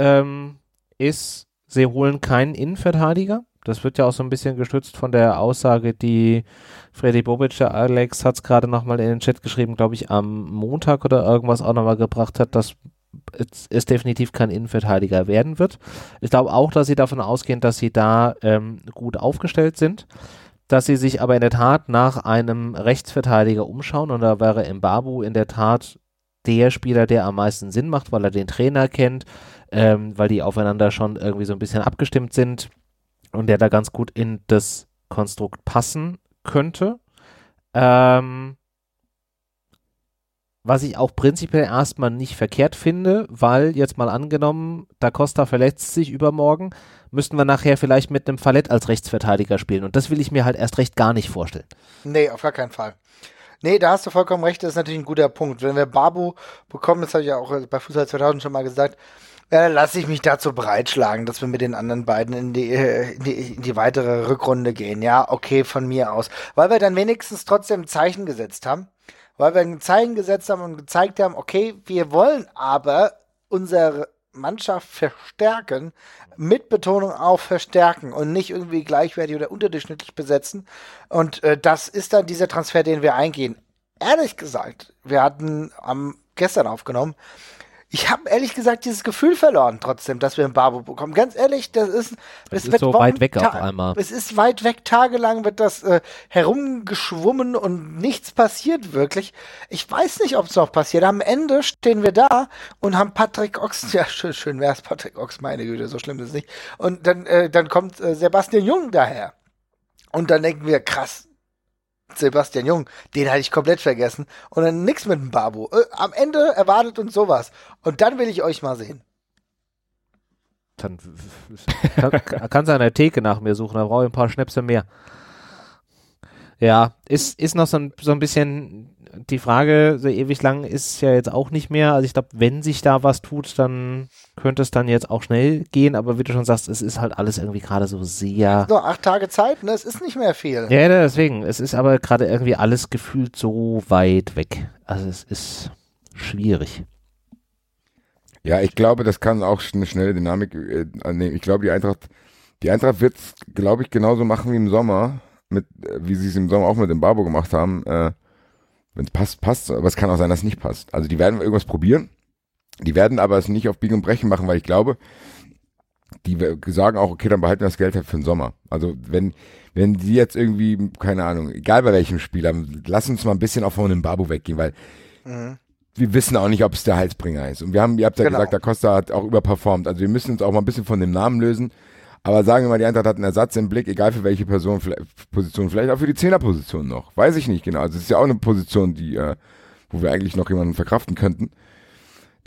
ist, sie holen keinen Innenverteidiger. Das wird ja auch so ein bisschen gestützt von der Aussage, die Freddy Bobic, der Alex hat es gerade nochmal in den Chat geschrieben, glaube ich, am Montag oder irgendwas auch nochmal gebracht hat, dass es definitiv kein Innenverteidiger werden wird. Ich glaube auch, dass sie davon ausgehen, dass sie da gut aufgestellt sind, dass sie sich aber in der Tat nach einem Rechtsverteidiger umschauen und da wäre Mbabu in der Tat der Spieler, der am meisten Sinn macht, weil er den Trainer kennt, weil die aufeinander schon irgendwie so ein bisschen abgestimmt sind und der da ganz gut in das Konstrukt passen könnte. Was ich auch prinzipiell erstmal nicht verkehrt finde, weil jetzt mal angenommen, Da Costa verletzt sich übermorgen, müssten wir nachher vielleicht mit einem Fallett als Rechtsverteidiger spielen und das will ich mir halt erst recht gar nicht vorstellen. Nee, auf gar keinen Fall. Nee, da hast du vollkommen recht, das ist natürlich ein guter Punkt. Wenn wir Babu bekommen, das habe ich ja auch bei Fußball 2000 schon mal gesagt, lasse ich mich dazu breitschlagen, dass wir mit den anderen beiden in die weitere Rückrunde gehen. Ja, okay, von mir aus. Weil wir dann wenigstens trotzdem ein Zeichen gesetzt haben. Weil wir ein Zeichen gesetzt haben und gezeigt haben, okay, wir wollen aber unsere Mannschaft verstärken, mit Betonung auf verstärken und nicht irgendwie gleichwertig oder unterdurchschnittlich besetzen. Und das ist dann dieser Transfer, den wir eingehen. Ehrlich gesagt, wir hatten gestern aufgenommen, ich habe ehrlich gesagt dieses Gefühl verloren trotzdem, dass wir einen Babu bekommen. Ganz ehrlich, das ist so weit weg auf einmal. Es ist weit weg, tagelang wird das herumgeschwommen und nichts passiert wirklich. Ich weiß nicht, ob es noch passiert. Am Ende stehen wir da und haben Patrick Ochs, ja schön wär's, Patrick Ochs, meine Güte, so schlimm ist es nicht. Und dann kommt Sebastian Jung daher. Und dann denken wir, krass, Sebastian Jung, den hatte ich komplett vergessen. Und dann nix mit dem Babu. Am Ende erwartet uns sowas. Und dann will ich euch mal sehen. Dann kannst du an der Theke nach mir suchen, da brauche ich ein paar Schnäpse mehr. Ja, ist noch so ein bisschen die Frage, so ewig lang ist ja jetzt auch nicht mehr. Also ich glaube, wenn sich da was tut, dann könnte es dann jetzt auch schnell gehen. Aber wie du schon sagst, es ist halt alles irgendwie gerade so sehr... Nur 8 Tage Zeit, ne? Es ist nicht mehr viel. Ja, deswegen. Es ist aber gerade irgendwie alles gefühlt so weit weg. Also es ist schwierig. Ja, ich glaube, das kann auch eine schnelle Dynamik annehmen. Ich glaube, die Eintracht wird es, glaube ich, genauso machen wie im Sommer, wie sie es im Sommer auch mit dem Mbabu gemacht haben. Wenn es passt, passt, aber es kann auch sein, dass es nicht passt. Also die werden irgendwas probieren, die werden aber es nicht auf Biegen und Brechen machen, weil ich glaube, die sagen auch, okay, dann behalten wir das Geld halt für den Sommer. Also wenn die jetzt irgendwie, keine Ahnung, egal bei welchem Spieler, lass uns mal ein bisschen auch von dem Mbabu weggehen, weil wir wissen auch nicht, ob es der Heilsbringer ist. Und ihr habt ja gesagt, Da Costa hat auch überperformt. Also wir müssen uns auch mal ein bisschen von dem Namen lösen. Aber sagen wir mal, die Eintracht hat einen Ersatz im Blick, egal für welche Position, vielleicht auch für die Zehnerposition noch. Weiß ich nicht genau. Also es ist ja auch eine Position, wo wir eigentlich noch jemanden verkraften könnten.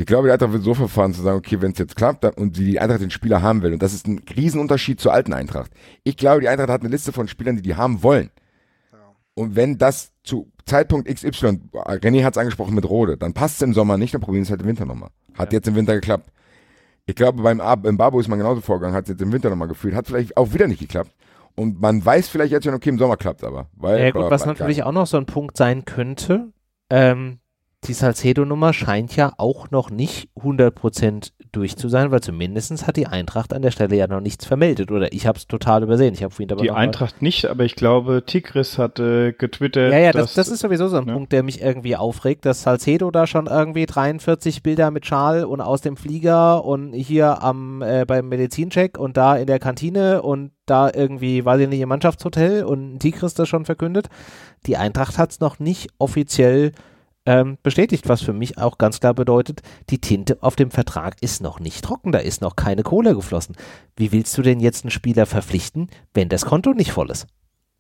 Ich glaube, die Eintracht wird so verfahren, zu sagen, okay, wenn es jetzt klappt und die Eintracht den Spieler haben will, und das ist ein Riesenunterschied zur alten Eintracht. Ich glaube, die Eintracht hat eine Liste von Spielern, die haben wollen. Ja. Und wenn das zu Zeitpunkt XY, René hat es angesprochen mit Rode, dann passt es im Sommer nicht, dann probieren es halt im Winter nochmal. Hat jetzt im Winter geklappt. Ich glaube, im Babo ist man genauso vorgegangen, hat es jetzt im Winter nochmal gefühlt, hat vielleicht auch wieder nicht geklappt. Und man weiß vielleicht jetzt schon, okay, im Sommer klappt es aber. Ja gut, was natürlich auch noch so ein Punkt sein könnte, die Salcedo-Nummer scheint ja auch noch nicht 100% durch zu sein, weil zumindest hat die Eintracht an der Stelle ja noch nichts vermeldet, oder ich habe es total übersehen. Ich habe vorhin aber die Eintracht nicht, aber ich glaube, Tigris hatte getwittert. Ja, das ist sowieso so ein Punkt, der mich irgendwie aufregt, dass Salcedo da schon irgendwie 43 Bilder mit Schal und aus dem Flieger und hier beim Medizincheck und da in der Kantine und da irgendwie, weiß ich nicht, im Mannschaftshotel und Tigris das schon verkündet. Die Eintracht hat es noch nicht offiziell bestätigt, was für mich auch ganz klar bedeutet, die Tinte auf dem Vertrag ist noch nicht trocken, da ist noch keine Kohle geflossen. Wie willst du denn jetzt einen Spieler verpflichten, wenn das Konto nicht voll ist?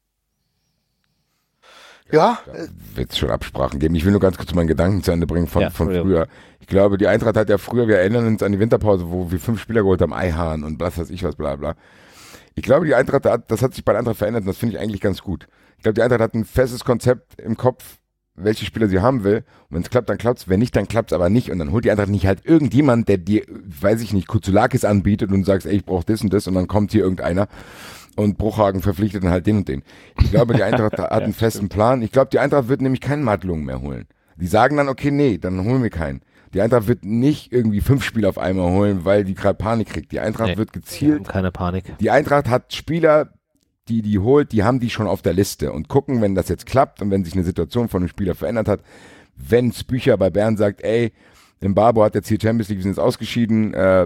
Ja. Wird es schon Absprachen geben. Ich will nur ganz kurz meinen Gedanken zu Ende bringen von früher. Ich glaube, die Eintracht hat ja früher, wir erinnern uns an die Winterpause, wo wir 5 Spieler geholt haben, Eihahn und was weiß ich was, bla bla. Ich glaube, die Eintracht, das hat sich bei der Eintracht verändert und das finde ich eigentlich ganz gut. Ich glaube, die Eintracht hat ein festes Konzept im Kopf, welche Spieler sie haben will. Und wenn es klappt, dann klappt's. Wenn nicht, dann klappt's aber nicht. Und dann holt die Eintracht nicht halt irgendjemand, der dir, weiß ich nicht, Kuzulakis anbietet und du sagst, ey, ich brauche das und dann kommt hier irgendeiner und Bruchhagen verpflichtet dann halt den und den. Ich glaube, die Eintracht hat einen festen Plan. Ich glaube, die Eintracht wird nämlich keinen Madlung mehr holen. Die sagen dann, okay, nee, dann holen wir keinen. Die Eintracht wird nicht irgendwie 5 Spieler auf einmal holen, weil die gerade Panik kriegt. Die Eintracht wird gezielt. Keine Panik. Die Eintracht hat Spieler, die holt, die haben die schon auf der Liste und gucken, wenn das jetzt klappt und wenn sich eine Situation von einem Spieler verändert hat, wenn Spücher bei Bern sagt, ey, im Babo hat jetzt hier Champions League, wir sind jetzt ausgeschieden, er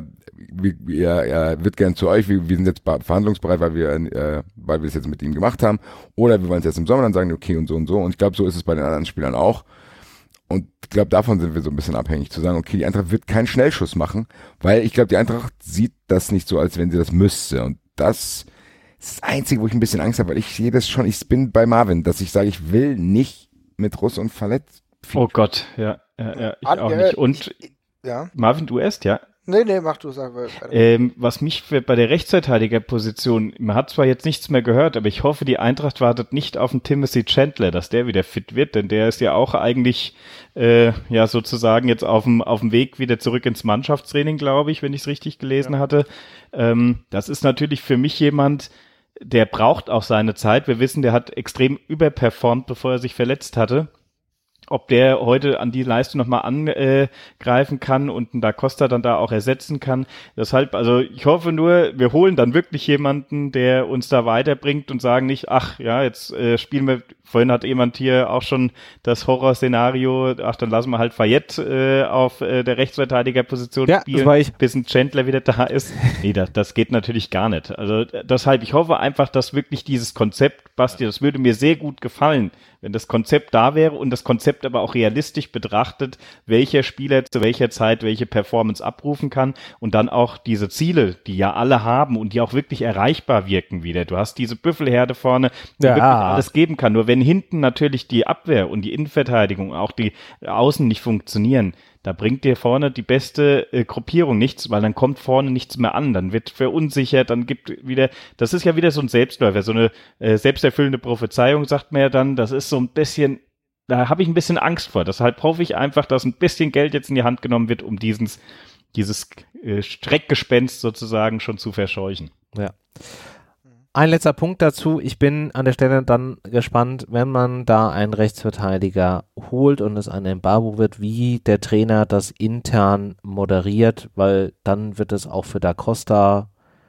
wird gern zu euch, wir sind jetzt verhandlungsbereit, weil wir es jetzt mit ihm gemacht haben, oder wir wollen es jetzt im Sommer, dann sagen die, okay und so und ich glaube, so ist es bei den anderen Spielern auch. Und ich glaube, davon sind wir so ein bisschen abhängig, zu sagen, okay, die Eintracht wird keinen Schnellschuss machen, weil ich glaube, die Eintracht sieht das nicht so, als wenn sie das müsste und das ist das Einzige, wo ich ein bisschen Angst habe, weil ich sehe das schon, ich bin bei Marvin, dass ich sage, ich will nicht mit Russ und Verletzt. Oh Gott, ja, ich auch nicht. Und ja. Marvin, du erst, ja? Nee, mach du, sag mal. Was mich bei der Rechtsverteidigerposition, man hat zwar jetzt nichts mehr gehört, aber ich hoffe, die Eintracht wartet nicht auf den Timothy Chandler, dass der wieder fit wird, denn der ist ja auch eigentlich sozusagen jetzt auf dem Weg wieder zurück ins Mannschaftstraining, glaube ich, wenn ich es richtig gelesen hatte. Das ist natürlich für mich jemand, der braucht auch seine Zeit. Wir wissen, der hat extrem überperformt, bevor er sich verletzt hatte. Ob der heute an die Leistung nochmal angreifen kann und einen Da Costa dann da auch ersetzen kann. Deshalb, also ich hoffe nur, wir holen dann wirklich jemanden, der uns da weiterbringt und sagen nicht, ach ja, jetzt spielen wir, vorhin hat jemand hier auch schon das Horrorszenario, ach dann lassen wir halt Fayette auf der Rechtsverteidigerposition spielen, bis ein Chandler wieder da ist. Nee, das geht natürlich gar nicht. Also deshalb, ich hoffe einfach, dass wirklich dieses Konzept, Basti, das würde mir sehr gut gefallen, wenn das Konzept da wäre und das Konzept aber auch realistisch betrachtet, welcher Spieler zu welcher Zeit welche Performance abrufen kann und dann auch diese Ziele, die ja alle haben und die auch wirklich erreichbar wirken wieder. Du hast diese Büffelherde vorne, die wirklich alles geben kann. Nur wenn hinten natürlich die Abwehr und die Innenverteidigung, auch die Außen nicht funktionieren, da bringt dir vorne die beste Gruppierung nichts, weil dann kommt vorne nichts mehr an, dann wird verunsichert, dann gibt wieder, das ist ja wieder so ein Selbstläufer, so eine selbsterfüllende Prophezeiung, sagt man ja dann, das ist so ein bisschen, da habe ich ein bisschen Angst vor, deshalb hoffe ich einfach, dass ein bisschen Geld jetzt in die Hand genommen wird, um dieses Streckgespenst sozusagen schon zu verscheuchen. Ja. Ein letzter Punkt dazu. Ich bin an der Stelle dann gespannt, wenn man da einen Rechtsverteidiger holt und es ein Embargo wird, wie der Trainer das intern moderiert, weil dann wird es auch für Da Costa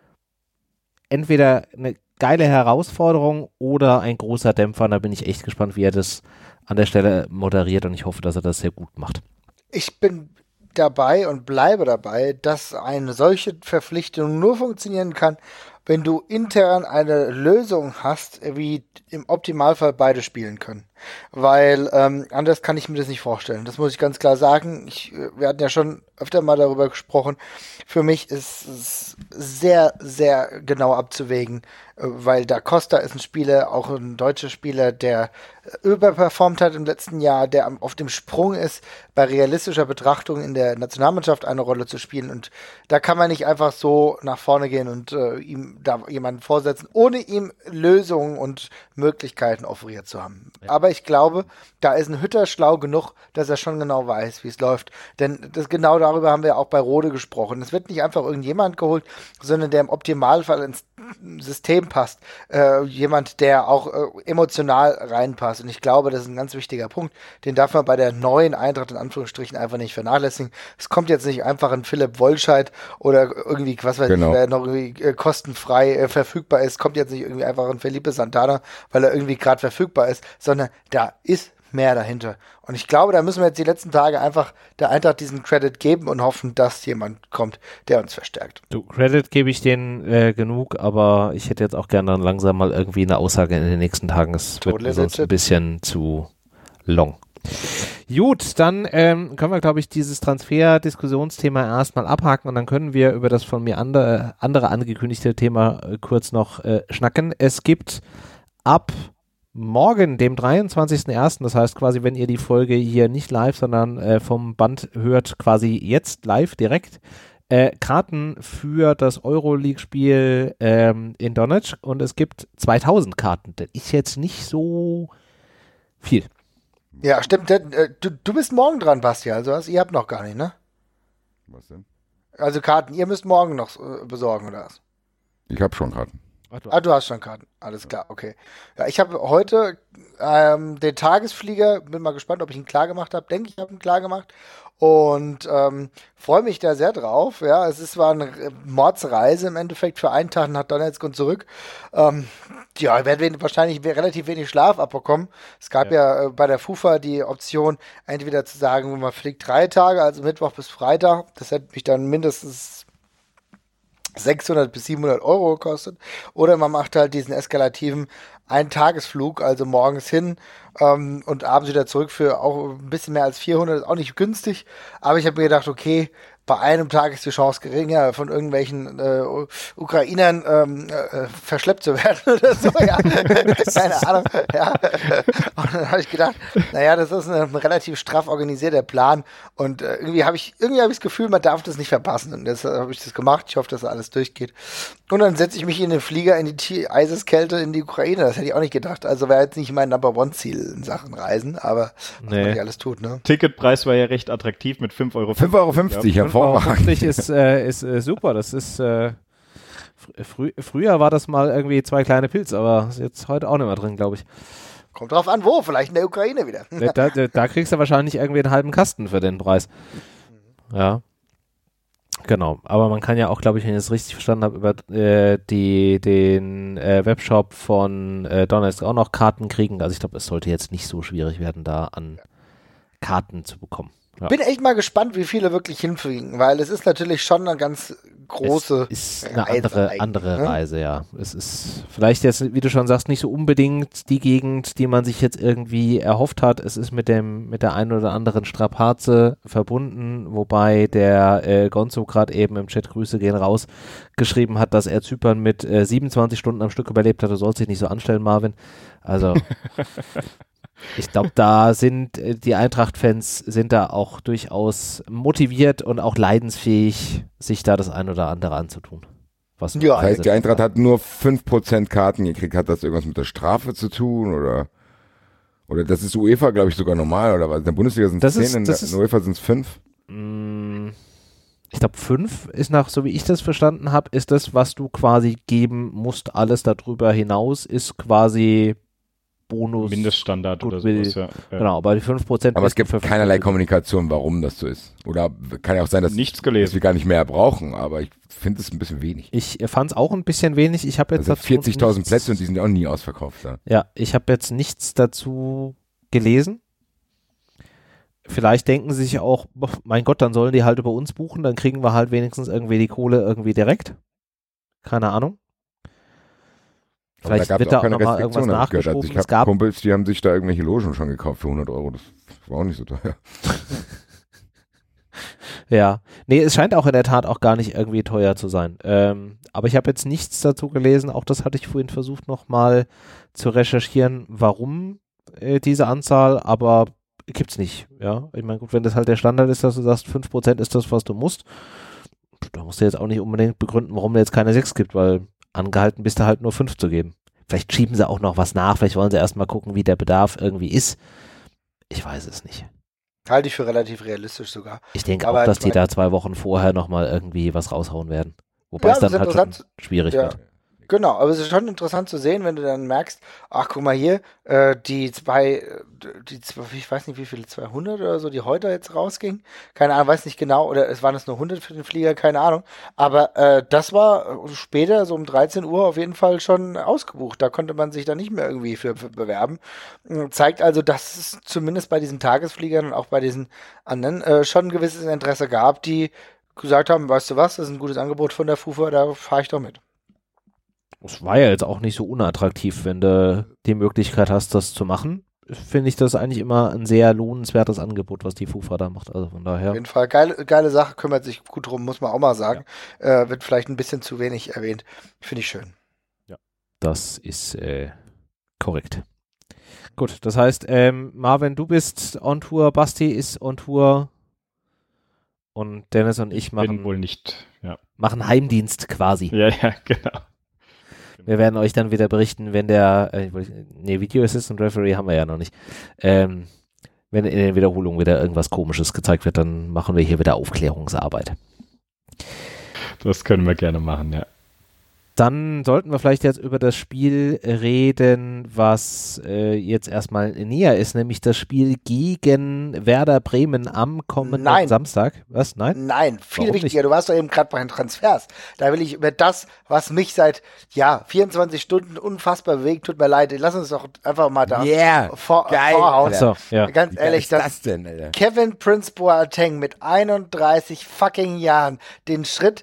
entweder eine geile Herausforderung oder ein großer Dämpfer. Da bin ich echt gespannt, wie er das an der Stelle moderiert und ich hoffe, dass er das sehr gut macht. Ich bin dabei und bleibe dabei, dass eine solche Verpflichtung nur funktionieren kann, wenn du intern eine Lösung hast, wie im Optimalfall beide spielen können. Weil anders kann ich mir das nicht vorstellen. Das muss ich ganz klar sagen. Wir hatten ja schon öfter mal darüber gesprochen. Für mich ist es sehr, sehr genau abzuwägen, weil Da Costa ist ein Spieler, auch ein deutscher Spieler, der überperformt hat im letzten Jahr, der auf dem Sprung ist, bei realistischer Betrachtung in der Nationalmannschaft eine Rolle zu spielen. Und da kann man nicht einfach so nach vorne gehen und ihm da jemanden vorsetzen, ohne ihm Lösungen und Möglichkeiten offeriert zu haben. Ja. Aber ich glaube, da ist ein Hütter schlau genug, dass er schon genau weiß, wie es läuft. Denn genau darüber haben wir auch bei Rode gesprochen. Es wird nicht einfach irgendjemand geholt, sondern der im Optimalfall ins System passt. Jemand, der auch emotional reinpasst. Und ich glaube, das ist ein ganz wichtiger Punkt. Den darf man bei der neuen Eintracht in Anführungsstrichen einfach nicht vernachlässigen. Es kommt jetzt nicht einfach ein Philipp Wollscheid oder irgendwie, was weiß ich, wer noch irgendwie kostenfrei verfügbar ist. Kommt jetzt nicht irgendwie einfach ein Felipe Santana, weil er irgendwie gerade verfügbar ist, sondern da ist mehr dahinter. Und ich glaube, da müssen wir jetzt die letzten Tage einfach der Eintracht diesen Credit geben und hoffen, dass jemand kommt, der uns verstärkt. Du, Credit gebe ich denen genug, aber ich hätte jetzt auch gerne dann langsam mal irgendwie eine Aussage in den nächsten Tagen. Es wird mir sonst ein bisschen zu long. Gut, dann können wir, glaube ich, dieses Transfer-Diskussionsthema erstmal abhaken und dann können wir über das von mir andere angekündigte Thema kurz noch schnacken. Es gibt ab morgen, dem 23.01., das heißt quasi, wenn ihr die Folge hier nicht live, sondern vom Band hört, quasi jetzt live direkt, Karten für das Euroleague-Spiel in Donetsk und es gibt 2000 Karten. Das ist jetzt nicht so viel. Ja, stimmt. Du bist morgen dran, Basti, also ihr habt noch gar nicht, ne? Was denn? Also Karten, ihr müsst morgen noch besorgen, oder was? Ich habe schon Karten. Du hast schon Karten. Alles klar, okay. Ja, ich habe heute den Tagesflieger, bin mal gespannt, ob ich ihn klar gemacht habe. Denke ich, habe ihn klar gemacht. Und freue mich da sehr drauf. Ja, es war eine Mordsreise im Endeffekt für einen Tag nach Donetsk und zurück. Ja, ich werde wahrscheinlich relativ wenig Schlaf abbekommen. Es gab ja bei der FUFA die Option, entweder zu sagen, man fliegt 3 Tage, also Mittwoch bis Freitag. Das hätte mich dann mindestens 600 bis 700 Euro gekostet. Oder man macht halt diesen eskalativen Eintagesflug, also morgens hin und abends wieder zurück für auch ein bisschen mehr als 400, ist auch nicht günstig. Aber ich habe mir gedacht, okay, bei einem Tag ist die Chance geringer, von irgendwelchen Ukrainern verschleppt zu werden oder so, ja. Keine Ahnung, ja. Und dann habe ich gedacht, naja, das ist ein relativ straff organisierter Plan und irgendwie habe ich das Gefühl, man darf das nicht verpassen und deshalb habe ich das gemacht. Ich hoffe, dass alles durchgeht. Und dann setze ich mich in den Flieger in die Eiseskälte in die Ukraine. Das hätte ich auch nicht gedacht. Also wäre jetzt nicht mein Number-One-Ziel in Sachen Reisen, aber was man nicht alles tut, ne? Ticketpreis war ja recht attraktiv mit 5,50 Euro. 5,50 Euro, ja. 50 ist super. Das ist früher war das mal irgendwie 2 kleine Pilz, aber ist jetzt heute auch nicht mehr drin, glaube ich. Kommt drauf an, wo? Vielleicht in der Ukraine wieder. Da kriegst du wahrscheinlich irgendwie einen halben Kasten für den Preis. Ja. Genau. Aber man kann ja auch, glaube ich, wenn ich es richtig verstanden habe, über den Webshop von Donetsk auch noch Karten kriegen. Also ich glaube, es sollte jetzt nicht so schwierig werden, da an Karten zu bekommen. Ja. Bin echt mal gespannt, wie viele wirklich hinfliegen, weil es ist natürlich schon eine ganz große es ist eine andere Reise, ja. Es ist vielleicht jetzt, wie du schon sagst, nicht so unbedingt die Gegend, die man sich jetzt irgendwie erhofft hat. Es ist mit der einen oder anderen Strapaze verbunden, wobei der Gonzo gerade eben im Chat, Grüße gehen raus, geschrieben hat, dass er Zypern mit 27 Stunden am Stück überlebt hat. Du sollst dich nicht so anstellen, Marvin. Also ich glaube, da sind die Eintracht-Fans sind da auch durchaus motiviert und auch leidensfähig, sich da das ein oder andere anzutun. Das heißt, die Eintracht hat nur 5% Karten gekriegt. Hat das irgendwas mit der Strafe zu tun oder das ist UEFA, glaube ich, sogar normal oder was? In der Bundesliga sind es 10, in der UEFA sind es 5. Ich glaube, 5 ist nach, so wie ich das verstanden habe, ist das, was du quasi geben musst. Alles darüber hinaus ist quasi Bonus. Mindeststandard oder sowas, ja. Genau, aber die 5%. Aber es gibt keinerlei Kommunikation, warum das so ist. Oder kann ja auch sein, dass wir gar nicht mehr brauchen, aber ich finde es ein bisschen wenig. Ich fand es auch ein bisschen wenig. Ich habe jetzt 40.000 Plätze und die sind ja auch nie ausverkauft. Ja, ich habe jetzt nichts dazu gelesen. Vielleicht denken sie sich auch, mein Gott, dann sollen die halt über uns buchen, dann kriegen wir halt wenigstens irgendwie die Kohle irgendwie direkt. Keine Ahnung. Vielleicht wird da auch nochmal irgendwas nachgeschoben. Also ich habe Kumpels, die haben sich da irgendwelche Logen schon gekauft für 100 Euro. Das war auch nicht so teuer. Ja, nee, es scheint auch in der Tat auch gar nicht irgendwie teuer zu sein. Aber ich habe jetzt nichts dazu gelesen, auch das hatte ich vorhin versucht nochmal zu recherchieren, warum diese Anzahl, aber gibt's nicht, ja. Ich meine, gut, wenn das halt der Standard ist, dass du sagst, 5% ist das, was du musst, da musst du jetzt auch nicht unbedingt begründen, warum du jetzt keine 6 gibt, weil angehalten bist du halt nur 5 zu geben. Vielleicht schieben sie auch noch was nach, vielleicht wollen sie erstmal gucken, wie der Bedarf irgendwie ist. Ich weiß es nicht. Halte ich für relativ realistisch sogar. Ich denke Aber auch, dass die da 2 Wochen vorher nochmal irgendwie was raushauen werden. Wobei Ja, es das dann ist halt schon interessant. schwierig Ja. wird. Genau, aber es ist schon interessant zu sehen, wenn du dann merkst, ach guck mal hier, ich weiß nicht wie viele, 200 oder so, die heute jetzt rausgingen, keine Ahnung, weiß nicht genau, oder es waren es nur 100 für den Flieger, keine Ahnung, aber das war später, so um 13 Uhr auf jeden Fall schon ausgebucht, da konnte man sich dann nicht mehr irgendwie für bewerben. Zeigt also, dass es zumindest bei diesen Tagesfliegern und auch bei diesen anderen schon ein gewisses Interesse gab, die gesagt haben, weißt du was, das ist ein gutes Angebot von der FUFA, da fahre ich doch mit. Es war ja jetzt auch nicht so unattraktiv, wenn du die Möglichkeit hast, das zu machen. Finde ich das eigentlich immer ein sehr lohnenswertes Angebot, was die FUFA da macht. Also von daher. Auf jeden Fall, geile Sache, kümmert sich gut drum, muss man auch mal sagen. Wird vielleicht ein bisschen zu wenig erwähnt. Finde ich schön. Das ist korrekt. Gut, das heißt, Marvin, du bist on Tour, Basti ist on Tour und Dennis und ich Bin wohl nicht, ja. machen Heimdienst quasi. Ja, genau. Wir werden euch dann wieder berichten, wenn der, Video Assistant Referee haben wir ja noch nicht. Wenn in den Wiederholungen wieder irgendwas Komisches gezeigt wird, dann machen wir hier wieder Aufklärungsarbeit. Das können wir gerne machen, ja. Dann sollten wir vielleicht jetzt über das Spiel reden, was jetzt erstmal näher ist, nämlich das Spiel gegen Werder Bremen am kommenden Samstag. Was? Nein? Nein, viel Warum wichtiger. nicht? Du warst doch eben gerade bei den Transfers. Da will ich über das, was mich seit 24 Stunden unfassbar bewegt, tut mir leid. Lass uns doch einfach mal da vorhauen. Achso, ja. Ganz ehrlich, das denn, Alter? Kevin Prince Boateng mit 31 fucking Jahren den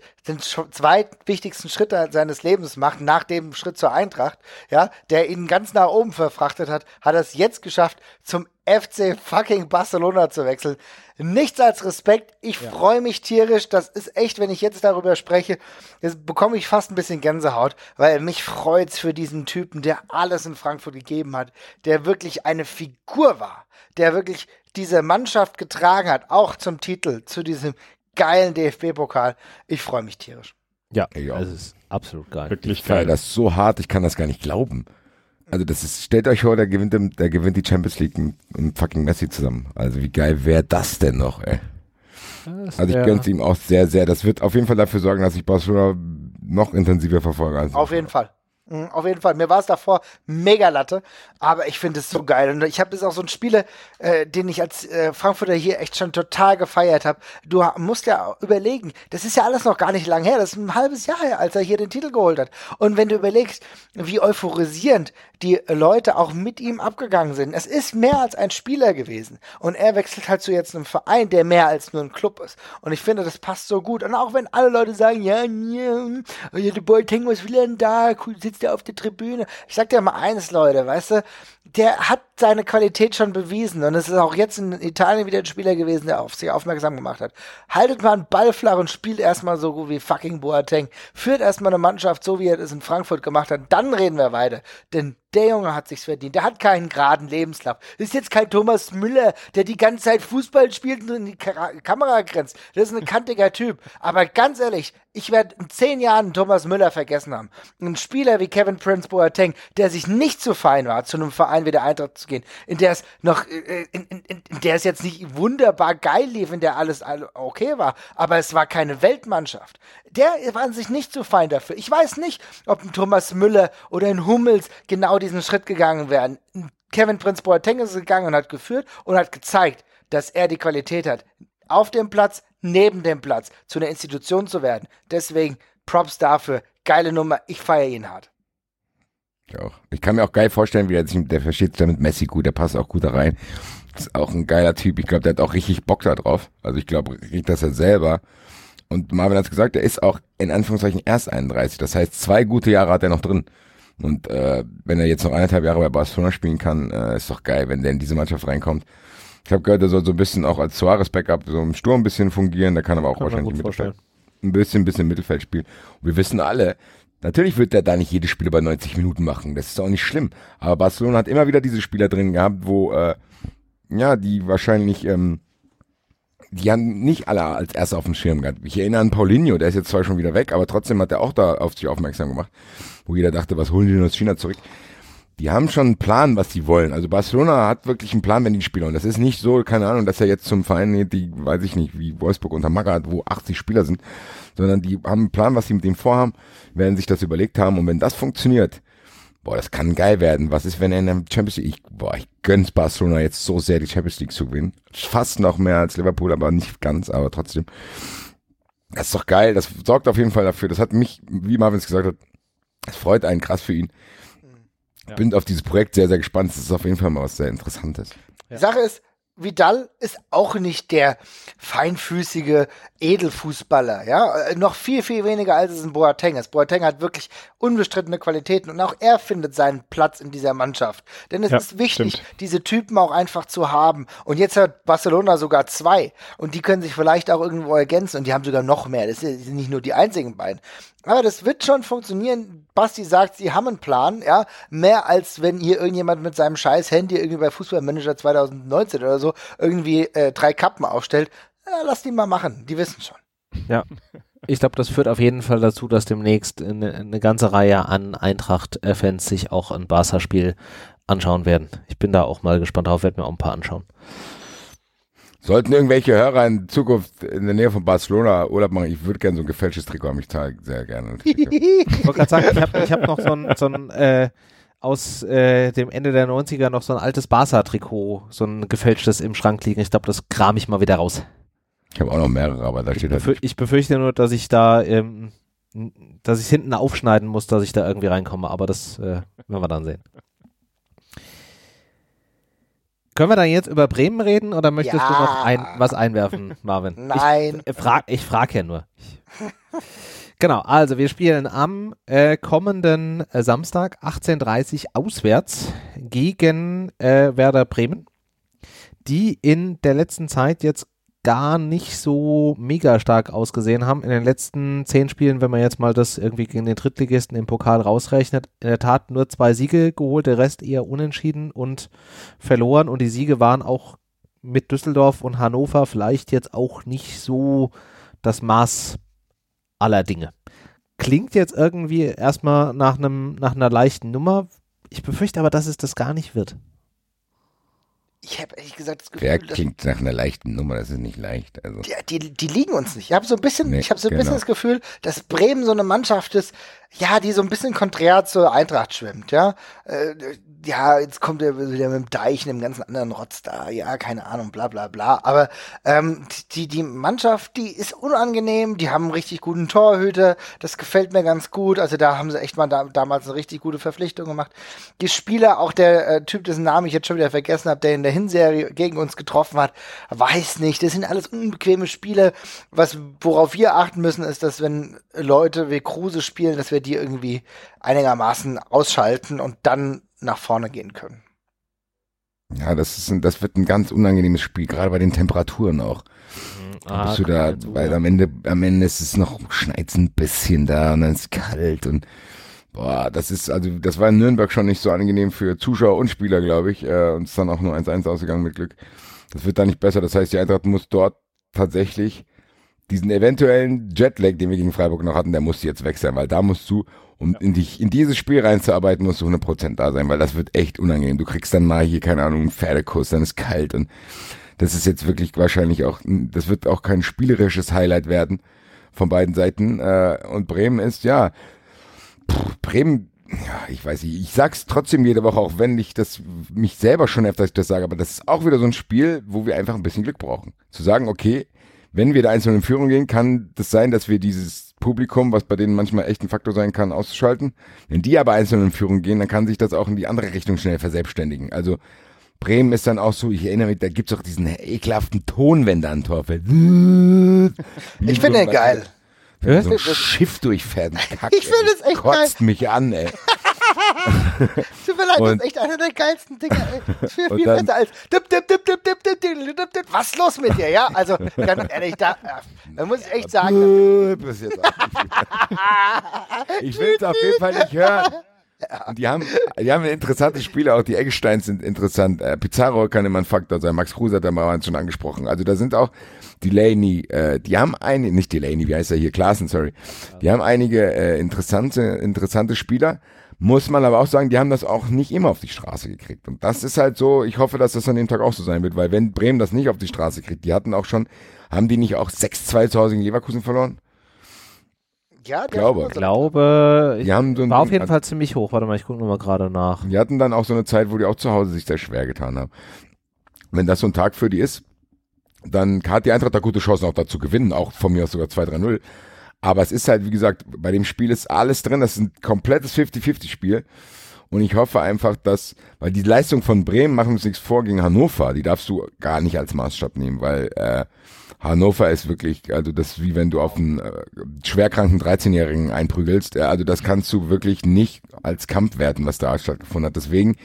zweitwichtigsten Schritt seines Lebens macht, nach dem Schritt zur Eintracht, ja, der ihn ganz nach oben verfrachtet hat, hat er es jetzt geschafft, zum FC fucking Barcelona zu wechseln. Nichts als Respekt. Ich freue mich tierisch. Das ist echt, wenn ich jetzt darüber spreche, jetzt bekomme ich fast ein bisschen Gänsehaut, weil mich freut's für diesen Typen, der alles in Frankfurt gegeben hat, der wirklich eine Figur war, der wirklich diese Mannschaft getragen hat, auch zum Titel, zu diesem geilen DFB-Pokal. Ich freue mich tierisch. Ja, Ja. das ist absolut geil. Wirklich Ich feiere geil. das so hart, ich kann das gar nicht glauben. Also das ist, stellt euch vor, der gewinnt die Champions League mit fucking Messi zusammen. Also wie geil wäre das denn noch, ey? Also ich gönn's ihm auch sehr, sehr. Das wird auf jeden Fall dafür sorgen, dass ich Barcelona noch intensiver verfolge. Also Auf jeden Fall. Auf jeden Fall. Mir war es davor mega Latte, aber ich finde es so geil. Und ich habe das auch so ein Spieler, den ich als Frankfurter hier echt schon total gefeiert habe. Du musst ja überlegen, das ist ja alles noch gar nicht lang her. Das ist ein halbes Jahr her, als er hier den Titel geholt hat. Und wenn du überlegst, wie euphorisierend die Leute auch mit ihm abgegangen sind. Es ist mehr als ein Spieler gewesen. Und er wechselt halt zu jetzt einem Verein, der mehr als nur ein Club ist. Und ich finde, das passt so gut. Und auch wenn alle Leute sagen, ja, der Boateng, was will er denn da? Sitzt der auf der Tribüne? Ich sag dir mal eines, Leute, weißt du, der hat seine Qualität schon bewiesen. Und es ist auch jetzt in Italien wieder ein Spieler gewesen, der auf sich aufmerksam gemacht hat. Haltet mal einen Ball flach und spielt erstmal so gut wie fucking Boateng. Führt erstmal eine Mannschaft so, wie er das in Frankfurt gemacht hat. Dann reden wir weiter. Denn der Junge hat sich's verdient. Der hat keinen geraden Lebenslauf. Das ist jetzt kein Thomas Müller, der die ganze Zeit Fußball spielt und in die Kamera grenzt. Das ist ein kantiger Typ. Aber ganz ehrlich, ich werde in 10 Jahren Thomas Müller vergessen haben. Ein Spieler wie Kevin Prince Boateng, der sich nicht so fein war, zu einem Verein wie der Eintracht zu gehen, in der es noch, in der es jetzt nicht wunderbar geil lief, in der alles okay war, aber es war keine Weltmannschaft. Der war sich nicht so fein dafür. Ich weiß nicht, ob ein Thomas Müller oder ein Hummels genau diesen Schritt gegangen wären. Kevin Prince Boateng ist gegangen und hat geführt und hat gezeigt, dass er die Qualität hat, auf dem Platz, neben dem Platz, zu einer Institution zu werden. Deswegen Props dafür. Geile Nummer. Ich feiere ihn hart. Ich auch. Ich kann mir auch geil vorstellen, der versteht sich da mit Messi gut, der passt auch gut da rein. Ist auch ein geiler Typ. Ich glaube, der hat auch richtig Bock da drauf. Also ich glaube, kriegt das halt selber. Und Marvin hat es gesagt, der ist auch in Anführungszeichen erst 31. Das heißt, 2 gute Jahre hat er noch drin. Und wenn er jetzt noch 1,5 Jahre bei Barcelona spielen kann, ist doch geil, wenn der in diese Mannschaft reinkommt. Ich habe gehört, er soll so ein bisschen auch als Suarez-Backup so im Sturm ein bisschen fungieren, der kann aber auch wahrscheinlich ein bisschen Mittelfeld spielen. Und wir wissen alle, natürlich wird der da nicht jedes Spiel über 90 Minuten machen, das ist auch nicht schlimm. Aber Barcelona hat immer wieder diese Spieler drin gehabt, wo, die wahrscheinlich, die haben nicht alle als Erster auf dem Schirm gehabt. Ich erinnere an Paulinho, der ist jetzt zwar schon wieder weg, aber trotzdem hat er auch da auf sich aufmerksam gemacht, wo jeder dachte, was holen die denn aus China zurück? Die haben schon einen Plan, was sie wollen. Also Barcelona hat wirklich einen Plan, wenn die Spieler. Und das ist nicht so, keine Ahnung, dass er jetzt zum Verein geht, die, weiß ich nicht, wie Wolfsburg unter Magath, wo 80 Spieler sind, sondern die haben einen Plan, was sie mit dem vorhaben, werden sich das überlegt haben. Und wenn das funktioniert, das kann geil werden. Was ist, wenn er in der Champions League, ich gönn's Barcelona jetzt so sehr, die Champions League zu gewinnen. Fast noch mehr als Liverpool, aber nicht ganz, aber trotzdem. Das ist doch geil. Das sorgt auf jeden Fall dafür. Das hat mich, wie Marvin es gesagt hat, es freut einen krass für ihn. Ich bin auf dieses Projekt sehr, sehr gespannt. Das ist auf jeden Fall mal was sehr Interessantes. Die Sache ist, Vidal ist auch nicht der feinfüßige Edelfußballer, ja, noch viel, viel weniger als es ein Boateng ist. Boateng hat wirklich unbestrittene Qualitäten und auch er findet seinen Platz in dieser Mannschaft. Denn es ist wichtig, diese Typen auch einfach zu haben. Und jetzt hat Barcelona sogar 2 und die können sich vielleicht auch irgendwo ergänzen und die haben sogar noch mehr. Das sind nicht nur die einzigen beiden. Aber das wird schon funktionieren. Basti sagt, sie haben einen Plan, ja, mehr als wenn hier irgendjemand mit seinem scheiß Handy irgendwie bei Fußballmanager 2019 oder so irgendwie 3 Kappen aufstellt. Ja, lass die mal machen, die wissen schon. Ja, ich glaube, das führt auf jeden Fall dazu, dass demnächst eine ganze Reihe an Eintracht-Fans sich auch ein Barca-Spiel anschauen werden. Ich bin da auch mal gespannt drauf, werde mir auch ein paar anschauen. Sollten irgendwelche Hörer in Zukunft in der Nähe von Barcelona Urlaub machen, ich würde gerne so ein gefälschtes Trikot haben, ich zahle sehr gerne. Ich wollte gerade sagen, ich hab noch so ein aus dem Ende der 90er noch so ein altes Barca-Trikot, so ein gefälschtes im Schrank liegen. Ich glaube, das kram ich mal wieder raus. Ich habe auch noch mehrere, aber da steht halt. Ich befürchte nur, dass ich da, dass ich hinten aufschneiden muss, dass ich da irgendwie reinkomme, aber das werden wir dann sehen. Können wir dann jetzt über Bremen reden oder möchtest du noch was einwerfen, Marvin? Nein. Ich frage ja nur. Genau, also wir spielen am kommenden Samstag 18:30 auswärts gegen Werder Bremen, die in der letzten Zeit jetzt gar nicht so mega stark ausgesehen haben. In den letzten 10 Spielen, wenn man jetzt mal das irgendwie gegen den Drittligisten im Pokal rausrechnet, in der Tat nur 2 Siege geholt, der Rest eher unentschieden und verloren. Und die Siege waren auch mit Düsseldorf und Hannover vielleicht jetzt auch nicht so das Maß aller Dinge. Klingt jetzt irgendwie erstmal nach einer leichten Nummer. Ich befürchte aber, dass es das gar nicht wird. Ich habe ehrlich gesagt das Gefühl, Wer klingt nach einer leichten Nummer? Das ist nicht leicht. Also. Die liegen uns nicht. Ich habe so ein bisschen das Gefühl, dass Bremen so eine Mannschaft ist, ja, die so ein bisschen konträr zur Eintracht schwimmt, ja. Jetzt kommt er wieder mit dem Deich und dem ganzen anderen Rotz da, ja, keine Ahnung, bla bla bla. Aber die Mannschaft, die ist unangenehm, die haben einen richtig guten Torhüter, das gefällt mir ganz gut. Also da haben sie echt mal damals eine richtig gute Verpflichtung gemacht. Die Spieler, auch der Typ, dessen Namen ich jetzt schon wieder vergessen habe, der in der Hinserie gegen uns getroffen hat, weiß nicht, das sind alles unbequeme Spiele. Worauf wir achten müssen, ist, dass wenn Leute wie Kruse spielen, dass wir die irgendwie einigermaßen ausschalten und dann nach vorne gehen können. Ja, das wird ein ganz unangenehmes Spiel, gerade bei den Temperaturen auch. Bist du da, weil am Ende ist es noch, schneit's ein bisschen da und dann ist es kalt und das war in Nürnberg schon nicht so angenehm für Zuschauer und Spieler, glaube ich, und ist dann auch nur 1-1 ausgegangen mit Glück. Das wird da nicht besser, das heißt, die Eintracht muss dort tatsächlich diesen eventuellen Jetlag, den wir gegen Freiburg noch hatten, der muss jetzt weg sein, weil da musst du, um in dieses Spiel reinzuarbeiten, musst du 100% da sein, weil das wird echt unangenehm. Du kriegst dann mal hier, keine Ahnung, einen Pferdekuss, dann ist kalt und das ist jetzt wirklich wahrscheinlich auch, das wird auch kein spielerisches Highlight werden von beiden Seiten und Bremen ist, Bremen, ich weiß nicht, ich sag's trotzdem jede Woche, auch wenn ich das mich selber schon öfter das sage, aber das ist auch wieder so ein Spiel, wo wir einfach ein bisschen Glück brauchen. Zu sagen, okay, wenn wir da einzeln in Führung gehen, kann das sein, dass wir dieses Publikum, was bei denen manchmal echt ein Faktor sein kann, ausschalten. Wenn die aber einzeln in Führung gehen, dann kann sich das auch in die andere Richtung schnell verselbstständigen. Also Bremen ist dann auch so, ich erinnere mich, da gibt's auch diesen ekelhaften Ton, wenn da ein Tor fällt. Ich finde den geil. Wenn so ein Schiff durchfährt. Ich finde es echt kotzt mich an, ey. Tut mir leid, das Und- ist echt einer der geilsten Dinger. Ey. Viel Und dann- besser als was ist los mit dir, ja? Also, ganz ehrlich, da muss ich echt sagen. Passiert auch nicht. Ich will es auf jeden Fall nicht hören. Und die haben interessante Spieler, auch die Eggesteins sind interessant. Pizarro kann immer ein Faktor sein. Max Kruse hat da mal schon angesprochen. Also da sind auch Delaney, die haben nicht Delaney, wie heißt er hier? Klaassen, sorry. Die haben einige interessante Spieler. Muss man aber auch sagen, die haben das auch nicht immer auf die Straße gekriegt. Und das ist halt so, ich hoffe, dass das an dem Tag auch so sein wird, weil wenn Bremen das nicht auf die Straße kriegt, haben die nicht auch 6-2 zu Hause gegen Leverkusen verloren? Ja, Glaube. Ich glaube, Die haben so ein war auf Ding- jeden Fall ziemlich hoch. Warte mal, ich gucke nochmal gerade nach. Die hatten dann auch so eine Zeit, wo die auch zu Hause sich sehr schwer getan haben. Wenn das so ein Tag für die ist, dann hat die Eintracht da gute Chancen auch dazu gewinnen, auch von mir aus sogar 2-3-0. Aber es ist halt, wie gesagt, bei dem Spiel ist alles drin, das ist ein komplettes 50-50-Spiel. Und ich hoffe einfach, weil die Leistung von Bremen, machen wir uns nichts vor, gegen Hannover, die darfst du gar nicht als Maßstab nehmen, weil Hannover ist wirklich, also das ist wie wenn du auf einen schwerkranken 13-Jährigen einprügelst. Also das kannst du wirklich nicht als Kampf werten, was da stattgefunden hat. Deswegen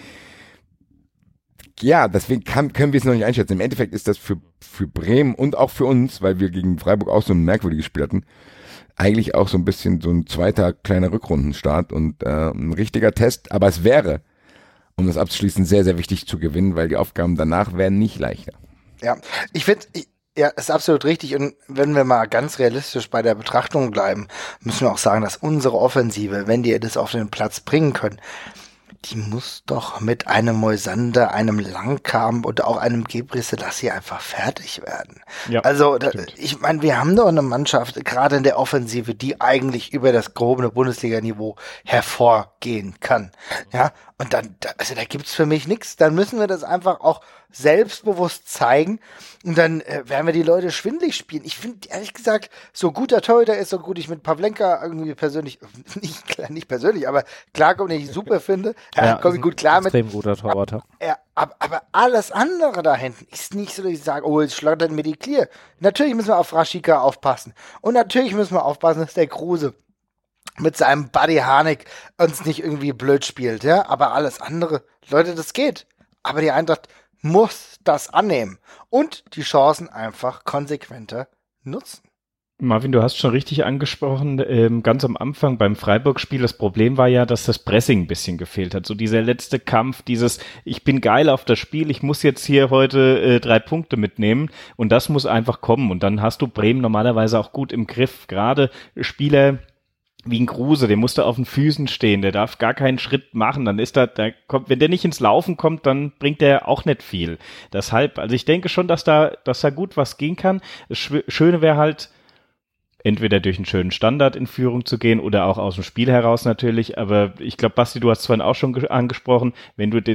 können wir es noch nicht einschätzen. Im Endeffekt ist das für Bremen und auch für uns, weil wir gegen Freiburg auch so ein merkwürdiges Spiel hatten, eigentlich auch so ein bisschen so ein zweiter kleiner Rückrundenstart und ein richtiger Test. Aber es wäre, um das abzuschließen, sehr, sehr wichtig zu gewinnen, weil die Aufgaben danach werden nicht leichter. Ja, ich finde, ja, ist absolut richtig. Und wenn wir mal ganz realistisch bei der Betrachtung bleiben, müssen wir auch sagen, dass unsere Offensive, wenn die das auf den Platz bringen können, die muss doch mit einem Moisander, einem Langkamp und auch einem Gebre Selassie einfach fertig werden. Ja, Also, stimmt. ich meine, wir haben doch eine Mannschaft, gerade in der Offensive, die eigentlich über das gehobene Bundesliga-Niveau hervorgehen kann. Ja, und dann, also da gibt's für mich nichts. Dann müssen wir das einfach auch selbstbewusst zeigen und dann werden wir die Leute schwindelig spielen. Ich finde, ehrlich gesagt, so gut der Torhüter ist, so gut ich mit Pavlenka irgendwie persönlich, nicht persönlich, aber klar, den ich super finde, komme ich gut klar mit. Extrem guter Torwart. Ja, aber alles andere da hinten ist nicht so, dass ich sage, oh, jetzt schlottert mir die Clear. Natürlich müssen wir auf Rashica aufpassen. Und natürlich müssen wir aufpassen, dass der Kruse mit seinem Buddy Harnik uns nicht irgendwie blöd spielt, ja. Aber alles andere, Leute, das geht. Aber die Eintracht muss das annehmen und die Chancen einfach konsequenter nutzen. Marvin, du hast schon richtig angesprochen, ganz am Anfang beim Freiburg-Spiel, das Problem war ja, dass das Pressing ein bisschen gefehlt hat. So dieser letzte Kampf, ich bin geil auf das Spiel, ich muss jetzt hier heute 3 Punkte mitnehmen und das muss einfach kommen. Und dann hast du Bremen normalerweise auch gut im Griff. Gerade Spieler wie ein Kruse, der musste auf den Füßen stehen, der darf gar keinen Schritt machen, dann ist wenn der nicht ins Laufen kommt, dann bringt der auch nicht viel. Deshalb, also ich denke schon, dass da gut was gehen kann. Das Schöne wäre halt, entweder durch einen schönen Standard in Führung zu gehen oder auch aus dem Spiel heraus natürlich, aber ich glaube, Basti, du hast es vorhin auch schon angesprochen, wenn du da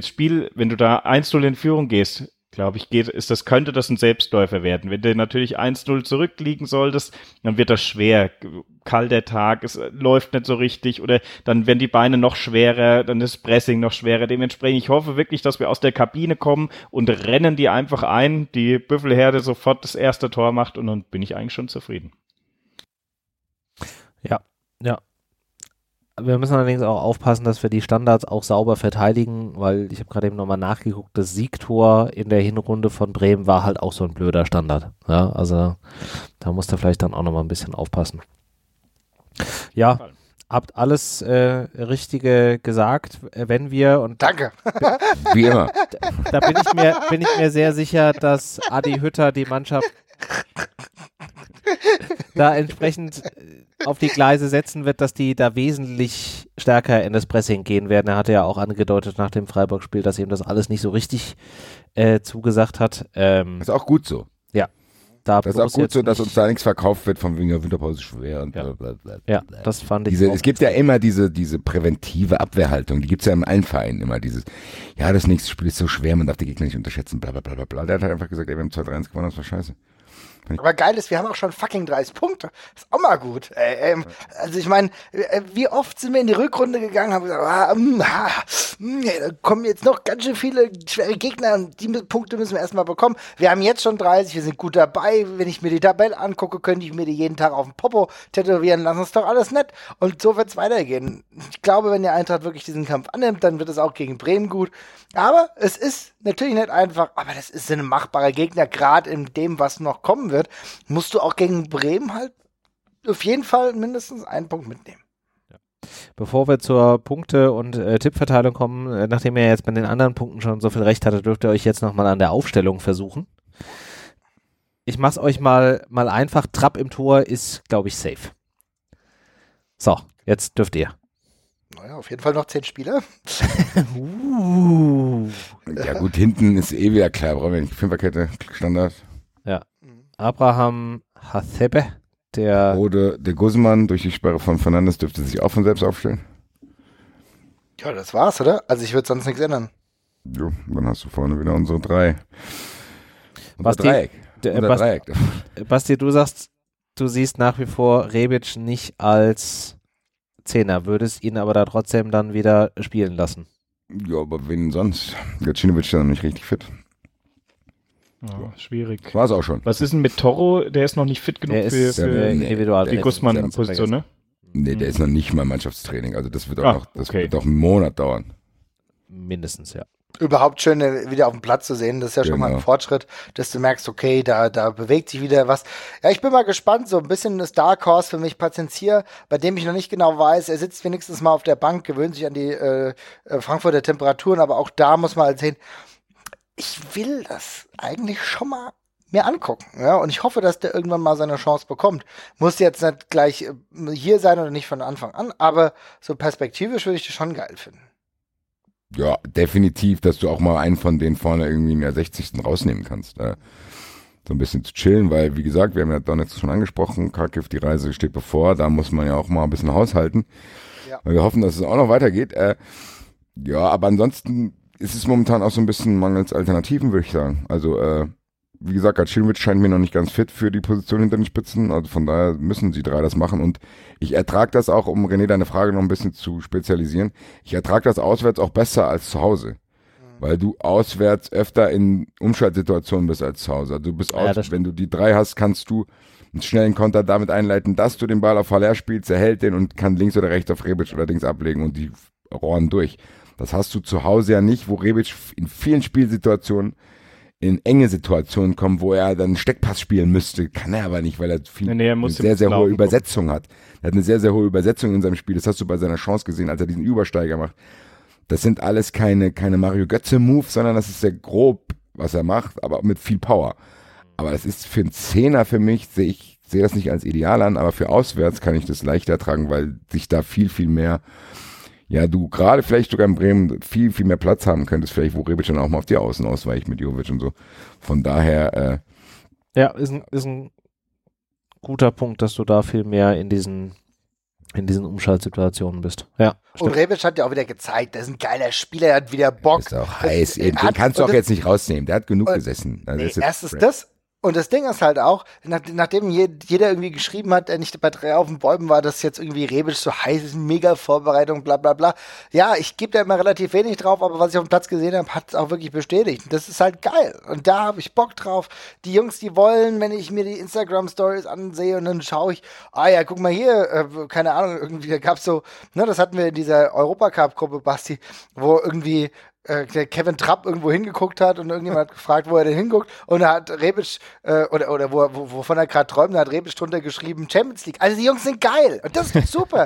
1-0 in Führung gehst, glaube ich, könnte das ein Selbstläufer werden. Wenn du natürlich 1-0 zurückliegen solltest, dann wird das schwer. Kalter Tag, es läuft nicht so richtig oder dann werden die Beine noch schwerer, dann ist Pressing noch schwerer. Dementsprechend, ich hoffe wirklich, dass wir aus der Kabine kommen und rennen die einfach ein, die Büffelherde sofort das erste Tor macht und dann bin ich eigentlich schon zufrieden. Ja. Wir müssen allerdings auch aufpassen, dass wir die Standards auch sauber verteidigen, weil ich habe gerade eben nochmal nachgeguckt, das Siegtor in der Hinrunde von Bremen war halt auch so ein blöder Standard. Ja, also da musst du vielleicht dann auch nochmal ein bisschen aufpassen. Ja, habt alles Richtige gesagt, wenn wir und Danke. Wie immer. da bin ich mir sehr sicher, dass Adi Hütter die Mannschaft da entsprechend auf die Gleise setzen wird, dass die da wesentlich stärker in das Pressing gehen werden. Er hatte ja auch angedeutet nach dem Freiburg-Spiel, dass ihm das alles nicht so richtig zugesagt hat. Das ist auch gut so. Das ist auch gut so, dass uns da nichts verkauft wird von wegen der Winterpause schwer und blablabla. Ja, das fand ich Es gibt ja immer diese präventive Abwehrhaltung, die gibt's ja in allen Vereinen immer, das nächste Spiel ist so schwer, man darf die Gegner nicht unterschätzen, blablabla. Der hat halt einfach gesagt, wir haben 2-3-1 gewonnen, das war scheiße. Aber geil ist, wir haben auch schon fucking 30 Punkte. Ist auch mal gut. Also ich meine, wie oft sind wir in die Rückrunde gegangen, haben gesagt, da kommen jetzt noch ganz schön viele schwere Gegner und die Punkte müssen wir erstmal bekommen. Wir haben jetzt schon 30, wir sind gut dabei. Wenn ich mir die Tabelle angucke, könnte ich mir die jeden Tag auf dem Popo tätowieren lassen. Das ist doch alles nett. Und so wird es weitergehen. Ich glaube, wenn der Eintracht wirklich diesen Kampf annimmt, dann wird es auch gegen Bremen gut. Aber es ist natürlich nicht einfach, aber das ist ein machbarer Gegner, gerade in dem, was noch kommen wird, musst du auch gegen Bremen halt auf jeden Fall mindestens einen Punkt mitnehmen. Bevor wir zur Punkte- und Tippverteilung kommen, nachdem ihr jetzt bei den anderen Punkten schon so viel Recht hattet, dürft ihr euch jetzt nochmal an der Aufstellung versuchen. Ich mach's euch mal einfach. Trapp im Tor ist, glaube ich, safe. So, jetzt dürft ihr. Naja, auf jeden Fall noch 10 Spieler. Ja gut, hinten ist eh wieder klar, brauchen wir nicht. Fünferkette, Standard. Ja. Abraham Hasebe, der Oder der Guzman durch die Sperre von Fernandes dürfte sich auch von selbst aufstellen. Ja, das war's, oder? Also ich würde sonst nichts ändern. Jo, dann hast du vorne wieder unsere 3. Basti, Dreieck. Basti, du sagst, du siehst nach wie vor Rebic nicht als Zehner, würdest ihn aber da trotzdem dann wieder spielen lassen. Ja, aber wen sonst? Gacinovic ist ja noch nicht richtig fit. Ja, schwierig. War es auch schon. Was ist denn mit Toro? Der ist noch nicht fit genug Der ist für individual. die Guzman-Position, ne? Nee, der ist noch nicht mal Mannschaftstraining. Also das wird auch noch, das okay. wird auch einen Monat dauern. Mindestens, ja. Überhaupt schön, wieder auf dem Platz zu sehen. Das ist ja schon mal ein Fortschritt, dass du merkst, okay, da bewegt sich wieder was. Ja, ich bin mal gespannt. So ein bisschen das Dark Horse für mich, Pazenzier, bei dem ich noch nicht genau weiß. Er sitzt wenigstens mal auf der Bank, gewöhnt sich an die Frankfurter Temperaturen, aber auch da muss man halt sehen, ich will das eigentlich schon mal mir angucken. Ja, und ich hoffe, dass der irgendwann mal seine Chance bekommt. Muss jetzt nicht gleich hier sein oder nicht von Anfang an, aber so perspektivisch würde ich das schon geil finden. Ja, definitiv, dass du auch mal einen von denen vorne irgendwie in der 60. rausnehmen kannst. So ein bisschen zu chillen, weil, wie gesagt, wir haben ja Donetsk schon angesprochen, Kharkiv, die Reise steht bevor, da muss man ja auch mal ein bisschen haushalten. Ja. Weil wir hoffen, dass es auch noch weitergeht. Ja, aber ansonsten ist es momentan auch so ein bisschen mangels Alternativen, würde ich sagen. Also, wie gesagt, Gacinovic scheint mir noch nicht ganz fit für die Position hinter den Spitzen, also von daher müssen sie 3 das machen und ich ertrage das auch, um René deine Frage noch ein bisschen zu spezialisieren, ich ertrage das auswärts auch besser als zu Hause, weil du auswärts öfter in Umschaltsituationen bist als zu Hause. Also du bist wenn du die 3 hast, kannst du einen schnellen Konter damit einleiten, dass du den Ball auf Haller spielst, er hält den und kann links oder rechts auf Rebic oder links ablegen und die rohren durch. Das hast du zu Hause ja nicht, wo Rebic in vielen Spielsituationen in enge Situationen kommt, wo er dann einen Steckpass spielen müsste, kann er aber nicht, weil er eine sehr, sehr hohe Übersetzung hat. Er hat eine sehr, sehr hohe Übersetzung in seinem Spiel. Das hast du bei seiner Chance gesehen, als er diesen Übersteiger macht. Das sind alles keine Mario Götze-Moves, sondern das ist sehr grob, was er macht, aber mit viel Power. Aber das ist für einen Zehner für mich, ich sehe das nicht als ideal an, aber für auswärts kann ich das leichter tragen, weil sich da viel, viel mehr du gerade vielleicht sogar in Bremen viel, viel mehr Platz haben könntest, vielleicht wo Rebic dann auch mal auf die Außen ausweicht mit Jovic und so. Von daher ja, ist ein guter Punkt, dass du da viel mehr in diesen Umschaltsituationen bist. Ja. Und Rebic hat ja auch wieder gezeigt, der ist ein geiler Spieler, er hat wieder Bock. Ist auch heiß. Den kannst du auch jetzt nicht rausnehmen, der hat genug gesessen. Also erstens das. Und das Ding ist halt auch, nachdem jeder irgendwie geschrieben hat, der nicht bei 3 auf den Bäumen war, dass jetzt irgendwie Rebic so heiß ist, mega Vorbereitung, bla bla bla. Ja, ich gebe da immer relativ wenig drauf, aber was ich auf dem Platz gesehen habe, hat es auch wirklich bestätigt. Das ist halt geil. Und da habe ich Bock drauf. Die Jungs, die wollen, wenn ich mir die Instagram-Stories ansehe und dann schaue ich, ja, guck mal hier, keine Ahnung, irgendwie, da gab's so, das hatten wir in dieser Europacup-Gruppe, Basti, wo irgendwie Kevin Trapp irgendwo hingeguckt hat und irgendjemand hat gefragt, wo er denn hinguckt und da hat Rebic, oder wovon er gerade träumt, da hat Rebic drunter geschrieben, Champions League. Also die Jungs sind geil und das ist super.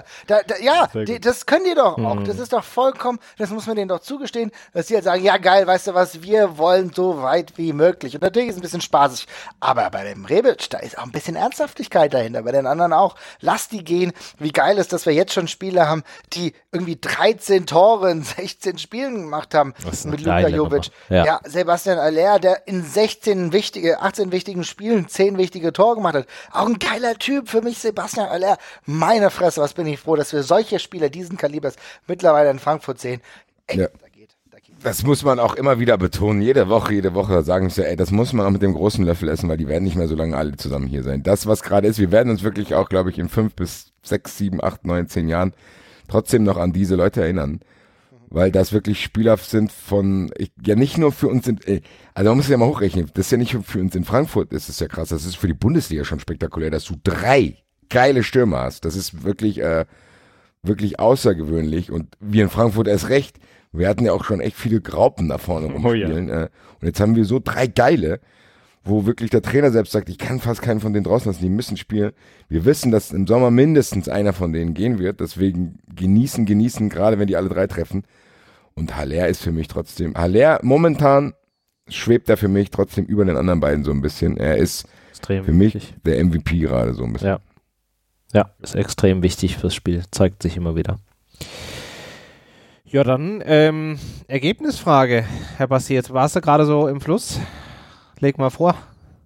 Das können die doch auch. Das ist doch vollkommen, das muss man denen doch zugestehen, dass die halt sagen, ja geil, weißt du was, wir wollen so weit wie möglich. Und natürlich ist es ein bisschen spaßig, aber bei dem Rebic, da ist auch ein bisschen Ernsthaftigkeit dahinter, bei den anderen auch. Lass die gehen. Wie geil ist, dass wir jetzt schon Spieler haben, die irgendwie 13 Tore in 16 Spielen gemacht haben. Mit Luka Jovic. Ja, Sebastian Aller, der in 18 wichtigen Spielen 10 wichtige Tore gemacht hat. Auch ein geiler Typ für mich, Sebastian Aller. Meine Fresse, was bin ich froh, dass wir solche Spieler diesen Kalibers mittlerweile in Frankfurt sehen. Ey, Das muss man auch immer wieder betonen. Jede Woche sagen sie, das muss man auch mit dem großen Löffel essen, weil die werden nicht mehr so lange alle zusammen hier sein. Das, was gerade ist, wir werden uns wirklich auch, glaube ich, in 5 bis 6, 7, 8, 9, 10 Jahren trotzdem noch an diese Leute erinnern. Weil das wirklich Spieler sind ja nicht nur für uns also man muss es ja mal hochrechnen, das ist ja nicht für uns in Frankfurt, das ist ja krass, das ist für die Bundesliga schon spektakulär, dass du 3 geile Stürmer hast. Das ist wirklich, wirklich außergewöhnlich und wir in Frankfurt erst recht. Wir hatten ja auch schon echt viele Graupen da vorne rumspielen. Und jetzt haben wir so 3 geile, wo wirklich der Trainer selbst sagt, ich kann fast keinen von denen draußen lassen, die müssen spielen. Wir wissen, dass im Sommer mindestens einer von denen gehen wird, deswegen genießen, gerade wenn die alle 3 treffen. Und Haller ist für mich trotzdem, momentan schwebt er für mich trotzdem über den anderen beiden so ein bisschen. Er ist extrem für mich wichtig. Der MVP gerade so ein bisschen. Ja, ist extrem wichtig fürs Spiel, zeigt sich immer wieder. Ja, dann Ergebnisfrage. Herr Basti, jetzt warst du gerade so im Fluss. Leg mal vor.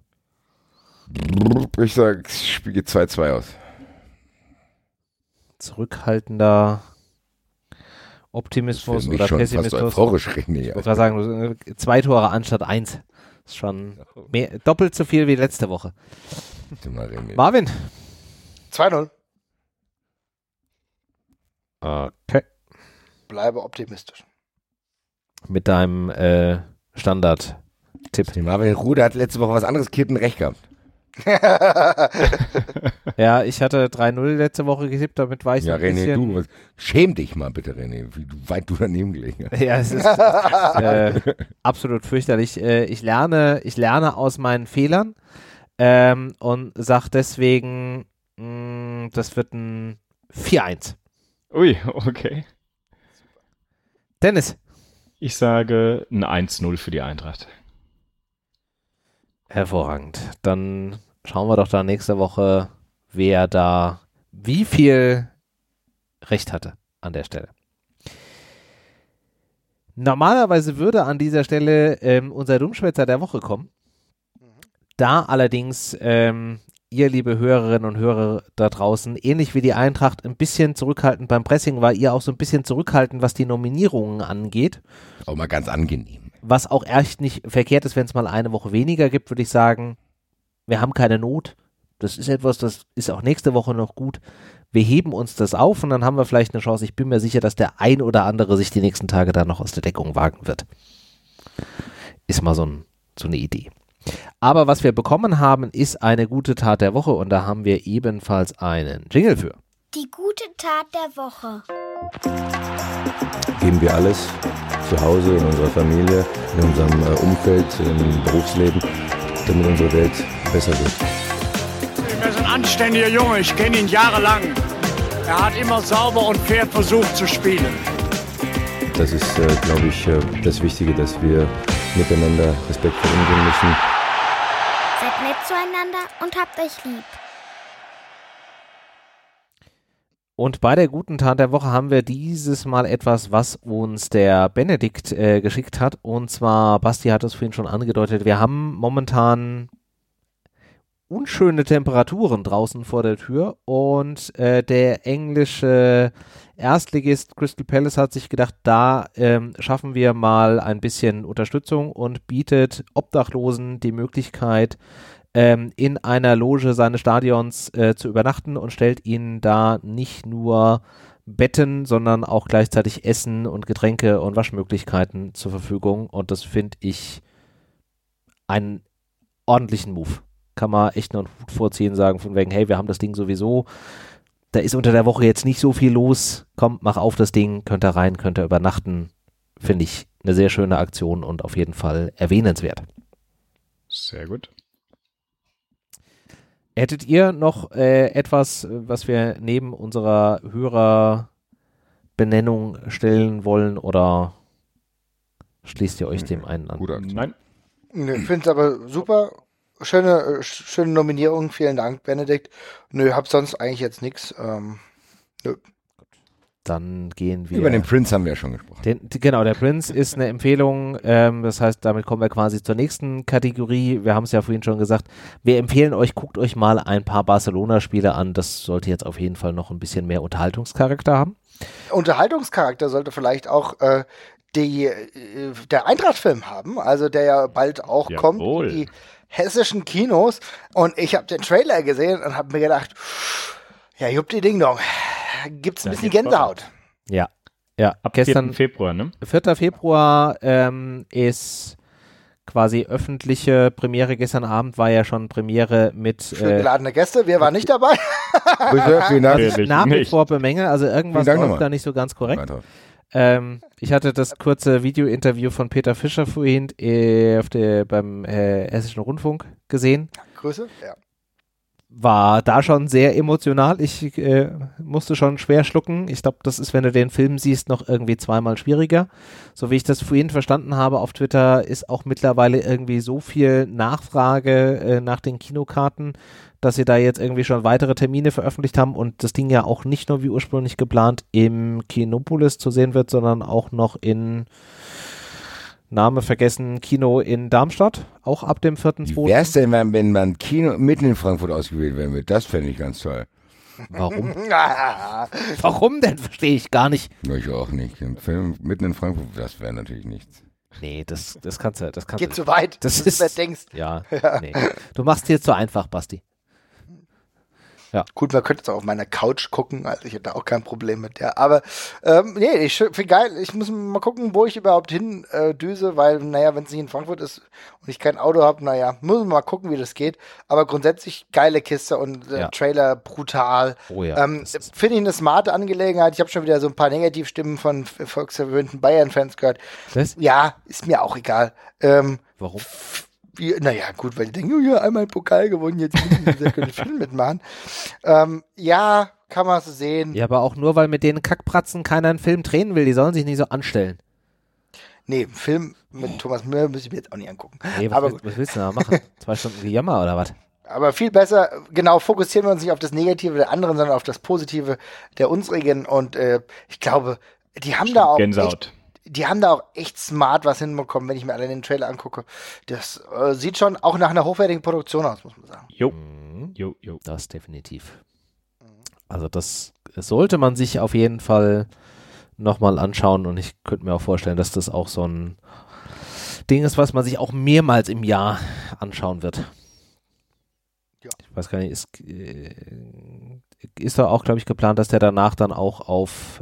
Ich sag, das Spiel geht 2-2 aus. Zurückhaltender Optimismus oder Pessimismus. Fast euphorisch, René. Ich wollte gerade sagen, 2 Tore anstatt 1. Das ist schon doppelt so viel wie letzte Woche. Marvin. 2-0. Okay. Bleibe optimistisch. Mit deinem Standard-Tipp. Marvin Rude hat letzte Woche was anderes Kitten recht gehabt. Ja, ich hatte 3-0 letzte Woche getippt, damit war ich so ein René, bisschen... schäm dich mal bitte, René, wie weit du daneben gelegen hast. Ja, es ist absolut fürchterlich. Ich lerne aus meinen Fehlern und sag deswegen, das wird ein 4-1. Ui, okay. Dennis. Ich sage ein 1-0 für die Eintracht. Hervorragend. Dann schauen wir doch da nächste Woche, wer da wie viel Recht hatte an der Stelle. Normalerweise würde an dieser Stelle unser Dummschwätzer der Woche kommen. Da allerdings ihr, liebe Hörerinnen und Hörer da draußen, ähnlich wie die Eintracht, ein bisschen zurückhaltend beim Pressing war, ihr auch so ein bisschen zurückhaltend, was die Nominierungen angeht. Auch mal ganz angenehm. Was auch echt nicht verkehrt ist, wenn es mal eine Woche weniger gibt, würde ich sagen, wir haben keine Not. Das ist etwas, das ist auch nächste Woche noch gut. Wir heben uns das auf und dann haben wir vielleicht eine Chance. Ich bin mir sicher, dass der ein oder andere sich die nächsten Tage dann noch aus der Deckung wagen wird. Ist mal so eine Idee. Aber was wir bekommen haben, ist eine gute Tat der Woche und da haben wir ebenfalls einen Jingle für. Die gute Tat der Woche. Geben wir alles zu Hause, in unserer Familie, in unserem Umfeld, im Berufsleben, damit unsere Welt besser wird. Er ist ein anständiger Junge, ich kenne ihn jahrelang. Er hat immer sauber und fair versucht zu spielen. Das ist, glaube ich, das Wichtige, dass wir miteinander respektvoll umgehen müssen. Seid nett zueinander und habt euch lieb. Und bei der guten Tat der Woche haben wir dieses Mal etwas, was uns der Benedikt geschickt hat. Und zwar, Basti hat es vorhin schon angedeutet, wir haben momentan unschöne Temperaturen draußen vor der Tür. Und der englische Erstligist Crystal Palace hat sich gedacht, da schaffen wir mal ein bisschen Unterstützung und bietet Obdachlosen die Möglichkeit, in einer Loge seines Stadions zu übernachten und stellt ihnen da nicht nur Betten, sondern auch gleichzeitig Essen und Getränke und Waschmöglichkeiten zur Verfügung. Und das finde ich einen ordentlichen Move. Kann man echt noch einen Hut vorziehen, sagen von wegen, hey, wir haben das Ding sowieso. Da ist unter der Woche jetzt nicht so viel los. Kommt, mach auf das Ding, könnt ihr rein, könnt ihr übernachten. Finde ich eine sehr schöne Aktion und auf jeden Fall erwähnenswert. Sehr gut. Hättet ihr noch etwas, was wir neben unserer Hörerbenennung stellen wollen oder schließt ihr euch dem einen an? Nein. Nö, ich finde es aber super. Schöne Nominierung. Vielen Dank, Benedikt. Nö, hab sonst eigentlich jetzt nichts. Nö. Dann gehen wir... Über den Prince haben wir ja schon gesprochen. Genau, der Prince ist eine Empfehlung. Das heißt, damit kommen wir quasi zur nächsten Kategorie. Wir haben es ja vorhin schon gesagt. Wir empfehlen euch, guckt euch mal ein paar Barcelona-Spiele an. Das sollte jetzt auf jeden Fall noch ein bisschen mehr Unterhaltungscharakter haben. Unterhaltungscharakter sollte vielleicht auch der Eintracht-Film haben, also der ja bald auch kommt in die hessischen Kinos. Und ich habe den Trailer gesehen und habe mir gedacht, ja, juppdi Ding Dong, gibt's ein bisschen Gänsehaut. Ja. Ab Gestern, 4. Februar, ne? 4. Februar ist quasi öffentliche Premiere. Gestern Abend war ja schon Premiere mit für geladene Gäste. Wir waren nicht dabei. Vielen Dank. Nach wie vor bemängeln, also irgendwas läuft da nicht so ganz korrekt. Ich hatte das kurze Video-Interview von Peter Fischer vorhin beim Hessischen Rundfunk gesehen. Grüße, ja. War da schon sehr emotional. Ich musste schon schwer schlucken. Ich glaube, das ist, wenn du den Film siehst, noch irgendwie zweimal schwieriger. So wie ich das vorhin verstanden habe auf Twitter, ist auch mittlerweile irgendwie so viel Nachfrage nach den Kinokarten, dass sie da jetzt irgendwie schon weitere Termine veröffentlicht haben und das Ding ja auch nicht nur wie ursprünglich geplant im Kinopolis zu sehen wird, sondern auch noch in Name vergessen, Kino in Darmstadt, auch ab dem 4.2. Wie wär's denn, wenn man Kino mitten in Frankfurt ausgewählt werden wird? Das fände ich ganz toll. Warum? Warum denn? Verstehe ich gar nicht. Ich auch nicht. Ein Film mitten in Frankfurt, das wäre natürlich nichts. Nee, das kannst du. Geht zu weit, das ist, wer denkst. Ja, nee. Du machst dir zu einfach, Basti. Ja. Gut, man könnte jetzt auch auf meiner Couch gucken, also ich hätte auch kein Problem mit der. Aber nee, ich finde geil, ich muss mal gucken, wo ich überhaupt hin düse, weil, naja, wenn es nicht in Frankfurt ist und ich kein Auto habe, naja, muss man mal gucken, wie das geht. Aber grundsätzlich geile Kiste und Trailer brutal. Oh ja. Finde ich eine smarte Angelegenheit. Ich habe schon wieder so ein paar Negativstimmen von volksverwöhnten Bayern-Fans gehört. Was? Ja, ist mir auch egal. Warum? Naja, gut, weil die denken, oh ja, einmal Pokal gewonnen, jetzt müssen wir können Film mitmachen. Ja, kann man so sehen. Ja, aber auch nur, weil mit denen Kackpratzen keiner einen Film drehen will. Die sollen sich nicht so anstellen. Nee, einen Film mit Thomas Müller muss ich mir jetzt auch nicht angucken. Nee, was willst du da machen? 2 Stunden Gejammer oder was? Aber viel besser, genau, fokussieren wir uns nicht auf das Negative der anderen, sondern auf das Positive der unsrigen. Und ich glaube, die haben da auch Gänsehaut. Die haben da auch echt smart was hinbekommen, wenn ich mir allein den Trailer angucke. Das sieht schon auch nach einer hochwertigen Produktion aus, muss man sagen. Jo. Das definitiv. Also das sollte man sich auf jeden Fall nochmal anschauen und ich könnte mir auch vorstellen, dass das auch so ein Ding ist, was man sich auch mehrmals im Jahr anschauen wird. Ja. Ich weiß gar nicht, ist da auch, glaube ich, geplant, dass der danach dann auch auf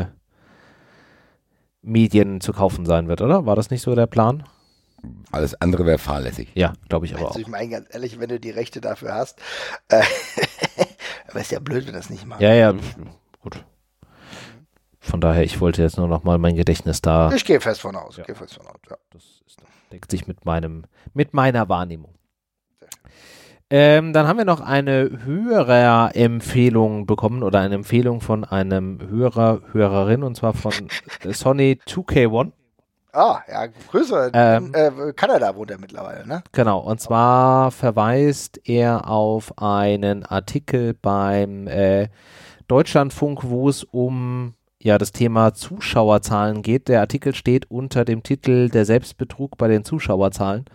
Medien zu kaufen sein wird, oder? War das nicht so der Plan? Alles andere wäre fahrlässig. Ja, glaube ich aber Also auch. ich meine ganz ehrlich, wenn du die Rechte dafür hast, aber ist ja blöd, wenn das nicht macht. Ja, gut. Von daher, ich wollte jetzt nur noch mal mein Gedächtnis da. Ich gehe fest von aus. Ja. Ja. Deckt sich mit meiner Wahrnehmung. Dann haben wir noch eine höhere Empfehlung bekommen oder eine Empfehlung von einem Hörerin und zwar von Sonny 2K1. Ah, ja, Grüße. Kanada wohnt er mittlerweile, ne? Genau, und zwar verweist er auf einen Artikel beim Deutschlandfunk, wo es um das Thema Zuschauerzahlen geht. Der Artikel steht unter dem Titel Der Selbstbetrug bei den Zuschauerzahlen.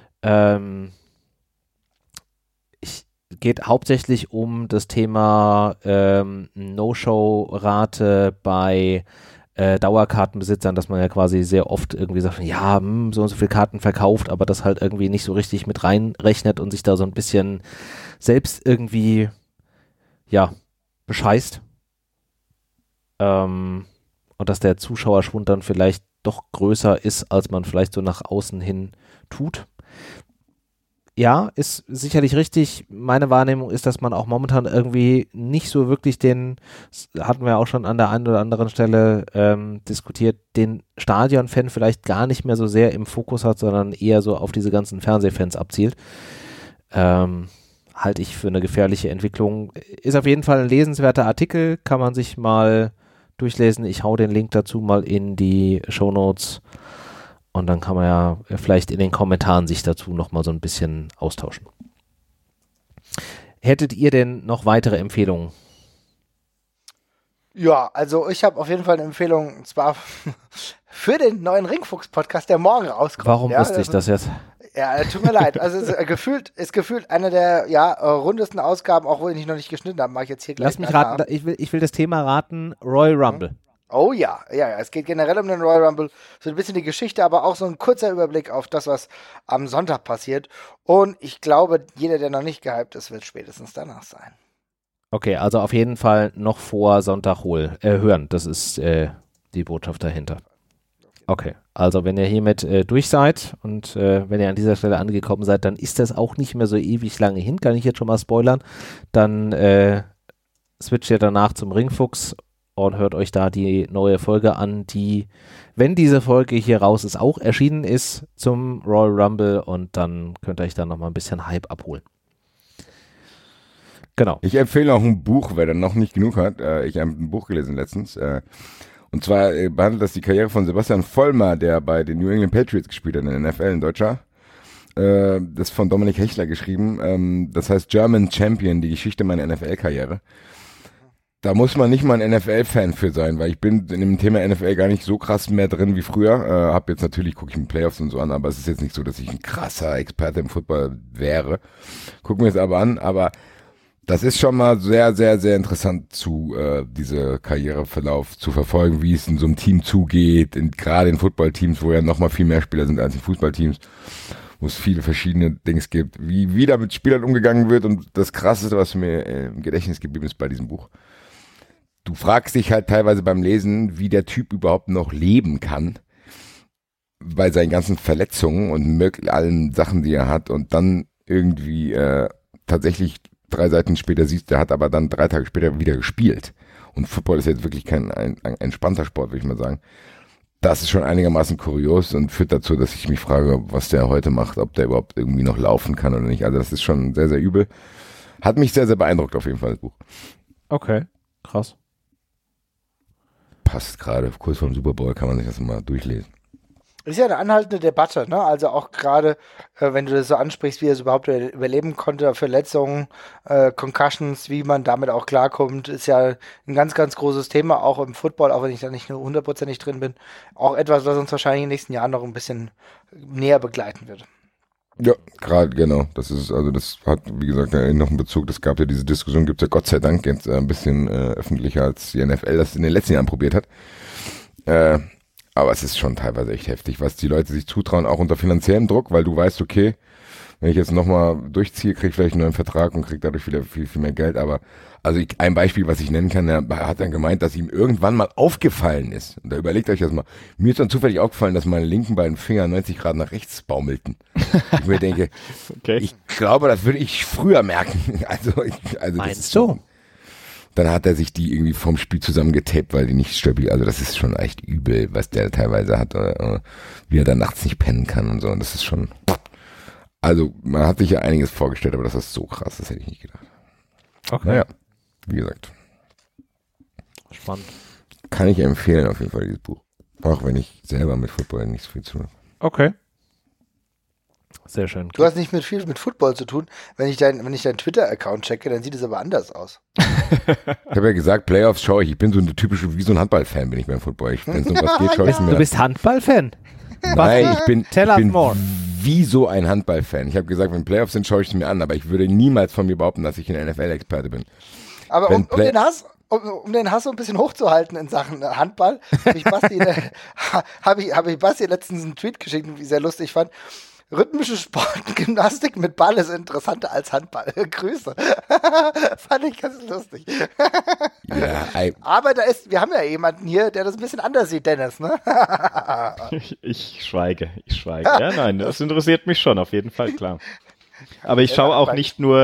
Geht hauptsächlich um das Thema No-Show-Rate bei Dauerkartenbesitzern, dass man ja quasi sehr oft irgendwie sagt, ja, so und so viele Karten verkauft, aber das halt irgendwie nicht so richtig mit reinrechnet und sich da so ein bisschen selbst irgendwie, bescheißt. Und dass der Zuschauerschwund dann vielleicht doch größer ist, als man vielleicht so nach außen hin tut. Ja, ist sicherlich richtig. Meine Wahrnehmung ist, dass man auch momentan irgendwie nicht so wirklich hatten wir auch schon an der einen oder anderen Stelle diskutiert, den Stadion-Fan vielleicht gar nicht mehr so sehr im Fokus hat, sondern eher so auf diese ganzen Fernsehfans abzielt. Halte ich für eine gefährliche Entwicklung. Ist auf jeden Fall ein lesenswerter Artikel, kann man sich mal durchlesen. Ich hau den Link dazu mal in die Shownotes. Und dann kann man ja vielleicht in den Kommentaren sich dazu nochmal so ein bisschen austauschen. Hättet ihr denn noch weitere Empfehlungen? Ja, also ich habe auf jeden Fall eine Empfehlung, und zwar für den neuen Ringfuchs-Podcast, der morgen rauskommt. Warum wusste ich das jetzt? Ja, tut mir leid. Also es ist gefühlt eine der rundesten Ausgaben, auch wenn ich noch nicht geschnitten habe, mache ich jetzt hier gleich. Lass mich raten, ich will das Thema raten, Royal Rumble. Oh ja, es geht generell um den Royal Rumble, so ein bisschen die Geschichte, aber auch so ein kurzer Überblick auf das, was am Sonntag passiert. Und ich glaube, jeder, der noch nicht gehypt ist, wird spätestens danach sein. Okay, also auf jeden Fall noch vor Sonntag hören. Das ist die Botschaft dahinter. Okay, also wenn ihr hiermit durch seid und wenn ihr an dieser Stelle angekommen seid, dann ist das auch nicht mehr so ewig lange hin, kann ich jetzt schon mal spoilern. Dann switcht ihr danach zum Ringfuchs und hört euch da die neue Folge an, die, wenn diese Folge hier raus ist, auch erschienen ist zum Royal Rumble, und dann könnt ihr euch da nochmal ein bisschen Hype abholen. Genau. Ich empfehle auch ein Buch, wer dann noch nicht genug hat. Ich habe ein Buch gelesen letztens. Und zwar behandelt das die Karriere von Sebastian Vollmer, der bei den New England Patriots gespielt hat in der NFL, ein Deutscher. Das ist von Dominik Hechler geschrieben. Das heißt German Champion, die Geschichte meiner NFL-Karriere. Da muss man nicht mal ein NFL-Fan für sein, weil ich bin in dem Thema NFL gar nicht so krass mehr drin wie früher. Hab jetzt natürlich, gucke ich mir Playoffs und so an, aber es ist jetzt nicht so, dass ich ein krasser Experte im Football wäre. Gucken wir es aber an, aber das ist schon mal sehr, sehr, sehr interessant diese Karriereverlauf zu verfolgen, wie es in so einem Team zugeht, gerade in Footballteams, wo ja noch mal viel mehr Spieler sind als in Fußballteams, wo es viele verschiedene Dings gibt, wie da mit Spielern umgegangen wird. Und das Krasseste, was mir im Gedächtnis geblieben ist bei diesem Buch, du fragst dich halt teilweise beim Lesen, wie der Typ überhaupt noch leben kann, bei seinen ganzen Verletzungen und allen Sachen, die er hat, und dann irgendwie tatsächlich 3 Seiten später siehst, der hat aber dann 3 Tage später wieder gespielt. Und Football ist jetzt wirklich kein entspannter Sport, würde ich mal sagen. Das ist schon einigermaßen kurios und führt dazu, dass ich mich frage, was der heute macht, ob der überhaupt irgendwie noch laufen kann oder nicht. Also das ist schon sehr, sehr übel. Hat mich sehr, sehr beeindruckt auf jeden Fall, das Buch. Okay, krass. Passt gerade, kurz vorm Super Bowl kann man sich das mal durchlesen. Ist ja eine anhaltende Debatte, ne? Also auch gerade, wenn du das so ansprichst, wie er es überhaupt überleben konnte, Verletzungen, Concussions, wie man damit auch klarkommt, ist ja ein ganz, ganz großes Thema, auch im Football, auch wenn ich da nicht nur 100% drin bin. Auch etwas, was uns wahrscheinlich in den nächsten Jahren noch ein bisschen näher begleiten wird. Ja, gerade, genau. Das hat, wie gesagt, noch einen Bezug. Es gab ja diese Diskussion, gibt es ja Gott sei Dank jetzt ein bisschen öffentlicher, als die NFL das in den letzten Jahren probiert hat. Aber es ist schon teilweise echt heftig, was die Leute sich zutrauen, auch unter finanziellem Druck, weil du weißt, okay, wenn ich jetzt nochmal durchziehe, kriege ich vielleicht einen neuen Vertrag und kriege dadurch wieder viel, viel mehr Geld. Aber also ein Beispiel, was ich nennen kann, er hat dann gemeint, dass ihm irgendwann mal aufgefallen ist. Und da überlegt euch das mal. Mir ist dann zufällig aufgefallen, dass meine linken beiden Finger 90 Grad nach rechts baumelten. Ich mir denke, okay. Ich glaube, das würde ich früher merken. Also meinst du? Dann hat er sich die irgendwie vom Spiel zusammengetaped, weil die nicht stabil, also das ist schon echt übel, was der teilweise hat, wie er da nachts nicht pennen kann und so, und das ist schon, also man hat sich ja einiges vorgestellt, aber das ist so krass, das hätte ich nicht gedacht. Okay. Naja, wie gesagt. Spannend. Kann ich empfehlen auf jeden Fall, dieses Buch. Auch wenn ich selber mit Football nicht so viel zu tun habe. Okay. Sehr schön. Du hast nicht viel mit Football zu tun. Wenn ich deinen Twitter-Account checke, dann sieht es aber anders aus. Ich habe ja gesagt, Playoffs schaue ich. Ich bin so eine typische, wie so ein Handball-Fan bin ich beim Football. Wenn es um was geht, schaue ich mir. Du bist Handball-Fan? Nein, ich bin wie so ein Handball-Fan. Ich habe gesagt, wenn Playoffs sind, schaue ich es mir an. Aber ich würde niemals von mir behaupten, dass ich ein NFL-Experte bin. Aber um den Hass so ein bisschen hochzuhalten in Sachen Handball, habe ich Basti letztens einen Tweet geschickt, den ich sehr lustig fand. Rhythmische Sportgymnastik mit Ball ist interessanter als Handball. Grüße. Fand ich ganz lustig. Ja, aber wir haben ja jemanden hier, der das ein bisschen anders sieht, Dennis, ne? Ich schweige. Ja, nein, das interessiert mich schon, auf jeden Fall, klar. Aber ich schaue auch nicht nur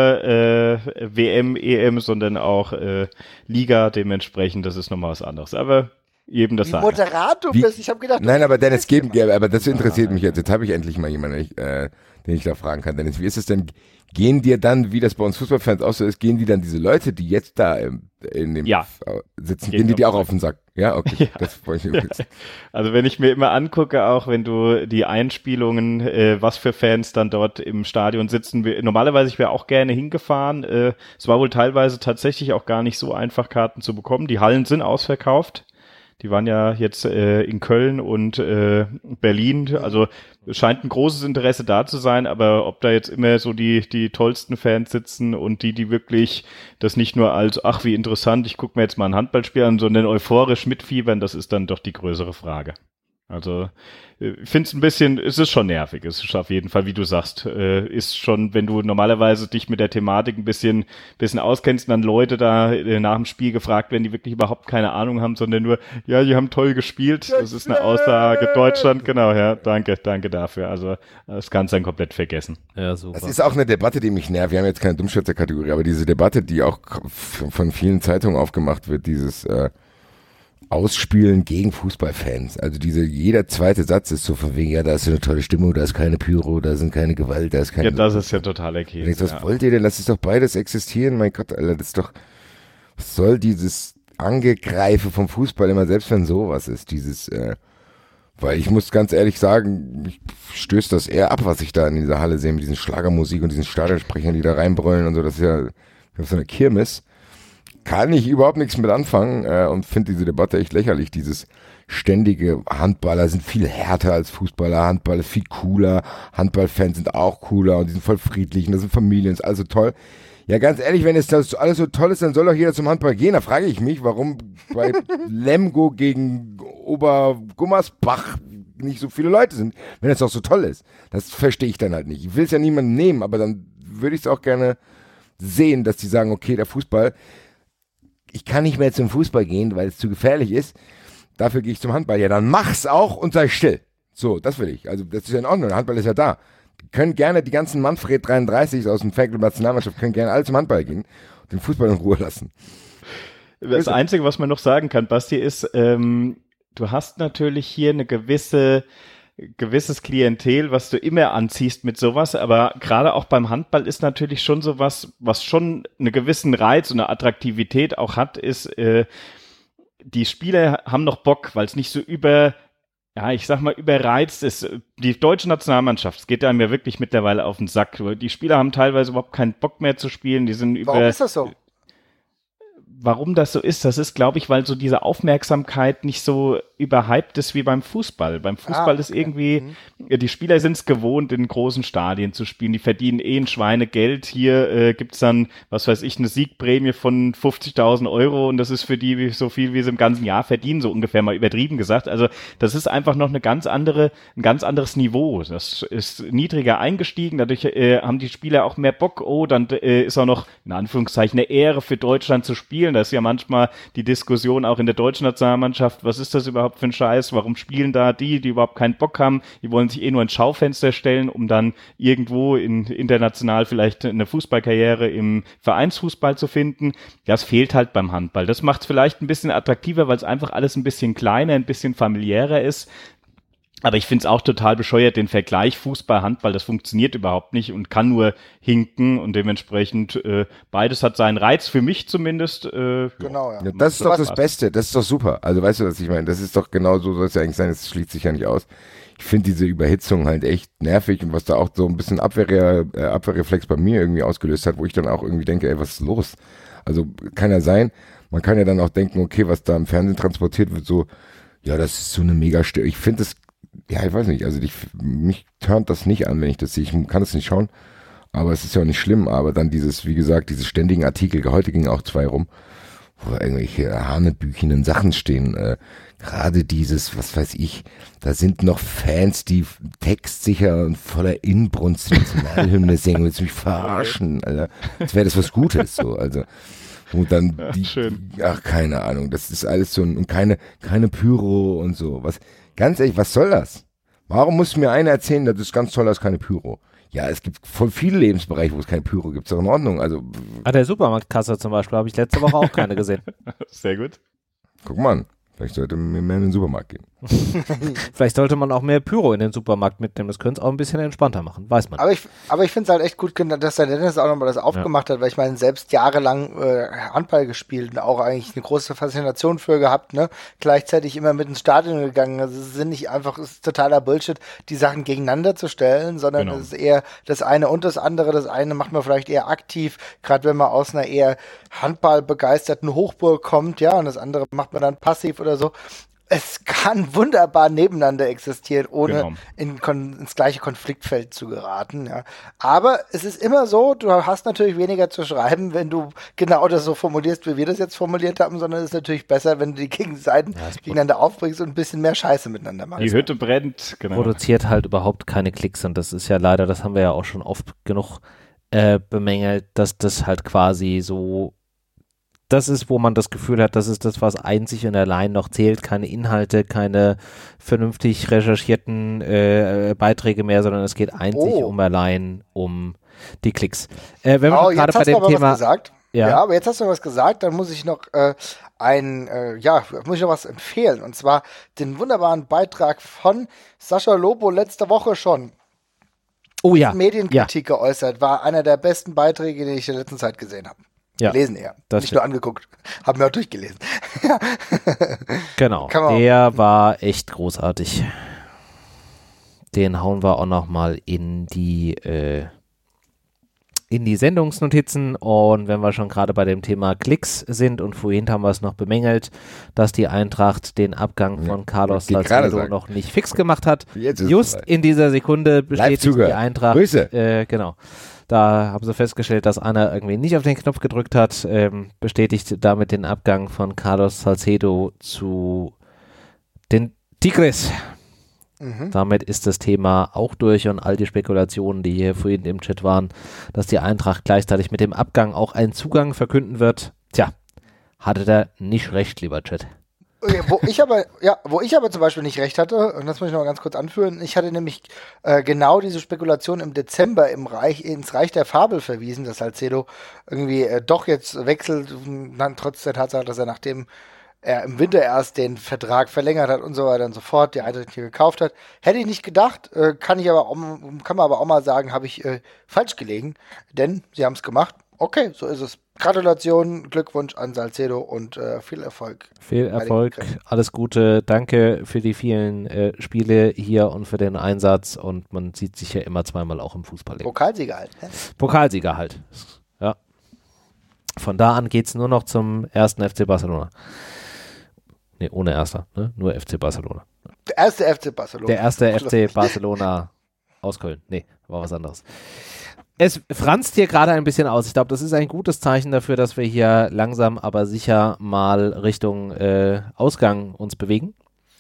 WM, EM, sondern auch Liga, dementsprechend, das ist nochmal was anderes. Aber jedem das sagen. Moderator bist, ich habe gedacht... Nein, aber Dennis, aber das interessiert mich jetzt. Jetzt habe ich endlich mal jemanden, den ich da fragen kann. Dennis, wie ist es denn, gehen dir dann, wie das bei uns Fußballfans auch so ist, gehen die dann diese Leute, die jetzt da in dem sitzen, gehen die auch auf den Sack? Ja, okay, das wollte ich wissen. Also wenn ich mir immer angucke, auch wenn du die Einspielungen, was für Fans dann dort im Stadion sitzen, normalerweise, ich wäre auch gerne hingefahren, es war wohl teilweise tatsächlich auch gar nicht so einfach, Karten zu bekommen. Die Hallen sind ausverkauft. Die waren ja jetzt in Köln und Berlin. Also es scheint ein großes Interesse da zu sein, aber ob da jetzt immer so die tollsten Fans sitzen und die wirklich das nicht nur als, ach wie interessant, ich gucke mir jetzt mal ein Handballspiel an, sondern euphorisch mitfiebern, das ist dann doch die größere Frage. Also ich finde es ein bisschen, es ist schon nervig, es ist auf jeden Fall, wie du sagst, ist schon, wenn du normalerweise dich mit der Thematik ein bisschen auskennst und dann Leute da nach dem Spiel gefragt werden, die wirklich überhaupt keine Ahnung haben, sondern nur, ja, die haben toll gespielt, das ist eine Aussage, Deutschland, genau, ja, danke dafür, also das kannst du dann komplett vergessen. Ja, super. Das ist auch eine Debatte, die mich nervt, wir haben jetzt keine Dummschätzer-Kategorie, aber diese Debatte, die auch von vielen Zeitungen aufgemacht wird, dieses Ausspielen gegen Fußballfans. Also jeder zweite Satz ist so von wegen, ja, da ist eine tolle Stimmung, da ist keine Pyro, da sind keine Gewalt, da ist keine... Ja, das ist ja total okay. Was wollt ihr denn? Lass es doch beides existieren. Mein Gott, Alter, das ist doch... Was soll dieses Angegreife vom Fußball immer, selbst wenn sowas ist, weil ich muss ganz ehrlich sagen, mich stößt das eher ab, was ich da in dieser Halle sehe, mit diesen Schlagermusik und diesen Stadionsprechern, die da reinbrüllen und so, das ist ja so eine Kirmes. Kann ich überhaupt nichts mit anfangen und finde diese Debatte echt lächerlich. Dieses ständige Handballer sind viel härter als Fußballer, Handball ist viel cooler, Handballfans sind auch cooler und die sind voll friedlich und das sind Familien, ist also toll. Ja, ganz ehrlich, wenn es das alles so toll ist, dann soll doch jeder zum Handball gehen. Da frage ich mich, warum bei Lemgo gegen Obergummersbach nicht so viele Leute sind, wenn es doch so toll ist. Das verstehe ich dann halt nicht. Ich will es ja niemandem nehmen, aber dann würde ich es auch gerne sehen, dass die sagen, okay, der Fußball... Ich kann nicht mehr zum Fußball gehen, weil es zu gefährlich ist. Dafür gehe ich zum Handball. Ja, dann mach's auch und sei still. So, das will ich. Also, das ist ja in Ordnung. Der Handball ist ja da. Die können gerne die ganzen Manfred 33 aus dem Fanclub Nationalmannschaft können gerne alle zum Handball gehen und den Fußball in Ruhe lassen. Das Einzige, was man noch sagen kann, Basti, ist, du hast natürlich hier eine gewisses Klientel, was du immer anziehst mit sowas, aber gerade auch beim Handball ist natürlich schon sowas, was schon einen gewissen Reiz und eine Attraktivität auch hat, ist, die Spieler haben noch Bock, weil es nicht so überreizt ist. Die deutsche Nationalmannschaft, es geht einem ja wirklich mittlerweile auf den Sack. Die Spieler haben teilweise überhaupt keinen Bock mehr zu spielen, die sind Warum ist das so? Warum das so ist, das ist, glaube ich, weil so diese Aufmerksamkeit nicht so überhyped ist wie beim Fußball. Beim Fußball ist irgendwie, die Spieler sind es gewohnt, in großen Stadien zu spielen. Die verdienen ein Schweinegeld. Hier gibt's dann, was weiß ich, eine Siegprämie von 50.000 € und das ist für die so viel, wie sie im ganzen Jahr verdienen, so ungefähr mal übertrieben gesagt. Also das ist einfach noch ein ganz anderes Niveau. Das ist niedriger eingestiegen, dadurch haben die Spieler auch mehr Bock. Oh, dann ist auch noch, in Anführungszeichen, eine Ehre für Deutschland zu spielen. Da ist ja manchmal die Diskussion auch in der deutschen Nationalmannschaft, was ist das überhaupt für ein Scheiß, warum spielen da die überhaupt keinen Bock haben, die wollen sich nur ins Schaufenster stellen, um dann irgendwo international vielleicht eine Fußballkarriere im Vereinsfußball zu finden. Das fehlt halt beim Handball. Das macht es vielleicht ein bisschen attraktiver, weil es einfach alles ein bisschen kleiner, ein bisschen familiärer ist. Aber ich finde es auch total bescheuert, den Vergleich Fußball-Handball, das funktioniert überhaupt nicht und kann nur hinken und dementsprechend beides hat seinen Reiz, für mich zumindest. Genau, ja. Ja, das ist doch das Beste, das ist doch super. Also weißt du, was ich meine? Das ist doch genau so, soll es ja eigentlich sein, das schließt sich ja nicht aus. Ich finde diese Überhitzung halt echt nervig und was da auch so ein bisschen Abwehrreflex bei mir irgendwie ausgelöst hat, wo ich dann auch irgendwie denke, ey, was ist los? Also kann ja sein, man kann ja dann auch denken, okay, was da im Fernsehen transportiert wird, so, ja, das ist so eine Mega-Störung. Ich finde das, ja, ich weiß nicht, also mich turnt das nicht an, wenn ich das sehe. Ich kann es nicht schauen, aber es ist ja auch nicht schlimm. Aber dann wie gesagt, diese ständigen Artikel, heute gingen auch 2 rum, wo irgendwelche hanebüchenen Sachen stehen. Gerade dieses, was weiß ich, da sind noch Fans, die textsicher und voller Inbrunst die Nationalhymne singen. Willst du mich verarschen, Alter? Als wäre das was Gutes, so, also. Und dann ach, keine Ahnung, das ist alles so, und keine Pyro und so, was. Ganz ehrlich, was soll das? Warum muss mir einer erzählen, das ist ganz toll, das ist keine Pyro? Ja, es gibt voll viele Lebensbereiche, wo es keine Pyro gibt. Ist doch in Ordnung. Also, der Supermarktkasse zum Beispiel, habe ich letzte Woche auch keine gesehen. Sehr gut. Guck mal an. Vielleicht sollte man mehr in den Supermarkt gehen. Vielleicht sollte man auch mehr Pyro in den Supermarkt mitnehmen. Das könnte es auch ein bisschen entspannter machen, weiß man. Aber ich finde es halt echt gut, dass der Dennis auch nochmal das aufgemacht hat, weil ich meine, selbst jahrelang Handball gespielt und auch eigentlich eine große Faszination für gehabt, ne? Gleichzeitig immer mit ins Stadion gegangen. Also es sind nicht einfach, es ist totaler Bullshit, die Sachen gegeneinander zu stellen, sondern es ist eher das eine und das andere. Das eine macht man vielleicht eher aktiv, gerade wenn man aus einer eher handballbegeisterten Hochburg kommt, ja, und das andere macht man dann passiv oder so. es kann wunderbar nebeneinander existieren, ohne Genau. ins gleiche Konfliktfeld zu geraten. Ja. Aber es ist immer so, du hast natürlich weniger zu schreiben, wenn du genau das so formulierst, wie wir das jetzt formuliert haben, sondern es ist natürlich besser, wenn du die Gegenseiten gegeneinander aufbringst und ein bisschen mehr Scheiße miteinander machst. Die Hütte brennt, genau. Produziert halt überhaupt keine Klicks und das ist ja leider, das haben wir ja auch schon oft genug bemängelt, dass das halt quasi so das ist, wo man das Gefühl hat, das ist das, was einzig und allein noch zählt. Keine Inhalte, keine vernünftig recherchierten Beiträge mehr, sondern es geht einzig allein um die Klicks. Wenn wir gerade bei dem Thema gesagt. Ja, aber jetzt hast du was gesagt, dann muss ich noch muss ich noch was empfehlen. Und zwar den wunderbaren Beitrag von Sascha Lobo letzte Woche schon. Oh ja. Medienkritik geäußert, war einer der besten Beiträge, die ich in der letzten Zeit gesehen habe. Ja, gelesen eher. Nicht nur angeguckt. Haben wir auch durchgelesen. Genau. Der war echt großartig. Den hauen wir auch nochmal in die Sendungsnotizen. Und wenn wir schon gerade bei dem Thema Klicks sind und vorhin haben wir es noch bemängelt, dass die Eintracht den Abgang von Carlos Salcedo noch nicht fix gemacht hat. Just in dieser Sekunde bestätigt die Eintracht. Grüße. Genau. Da haben sie festgestellt, dass einer irgendwie nicht auf den Knopf gedrückt hat, bestätigt damit den Abgang von Carlos Salcedo zu den Tigres. Damit ist das Thema auch durch und all die Spekulationen, die hier vorhin im Chat waren, dass die Eintracht gleichzeitig mit dem Abgang auch einen Zugang verkünden wird. Tja, hatte der nicht recht, lieber Chat. Wo ich aber zum Beispiel nicht recht hatte, und das muss ich noch mal ganz kurz anführen, ich hatte nämlich genau diese Spekulation im Dezember ins Reich der Fabel verwiesen, dass Salcedo irgendwie doch jetzt wechselt, dann trotz der Tatsache, dass er nachdem er im Winter erst den Vertrag verlängert hat und so weiter und so fort, die Eintracht hier gekauft hat. Hätte ich nicht gedacht, kann man aber auch mal sagen, habe ich falsch gelegen, denn sie haben es gemacht. Okay, so ist es. Gratulation, Glückwunsch an Salcedo und viel Erfolg. Viel Erfolg, alles Gute, danke für die vielen Spiele hier und für den Einsatz und man sieht sich ja immer zweimal auch im Fußball. Pokalsieger halt. Ne? Pokalsieger halt, ja. Von da an geht es nur noch zum ersten FC Barcelona. Ne, ohne erster, ne? Nur FC Barcelona. Der erste FC Barcelona. Der erste FC Barcelona aus Köln. Nee, war was anderes. Es franzt hier gerade ein bisschen aus. Ich glaube, das ist ein gutes Zeichen dafür, dass wir hier langsam, aber sicher mal Richtung Ausgang uns bewegen.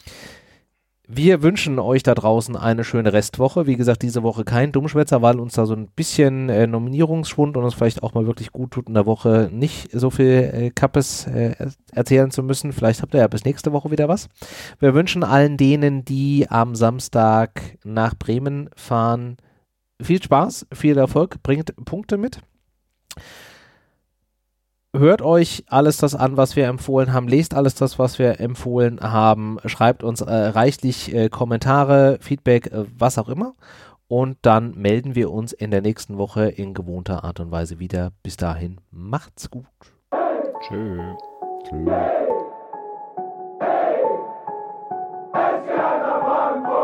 Wir wünschen euch da draußen eine schöne Restwoche. Wie gesagt, diese Woche kein Dummschwätzer, weil uns da so ein bisschen Nominierungsschwund und uns vielleicht auch mal wirklich gut tut, in der Woche nicht so viel Kappes erzählen zu müssen. Vielleicht habt ihr ja bis nächste Woche wieder was. Wir wünschen allen denen, die am Samstag nach Bremen fahren, viel Spaß, viel Erfolg, bringt Punkte mit. Hört euch alles das an, was wir empfohlen haben, lest alles das, was wir empfohlen haben, schreibt uns reichlich Kommentare, Feedback, was auch immer und dann melden wir uns in der nächsten Woche in gewohnter Art und Weise wieder. Bis dahin, macht's gut. Tschö. Tschö.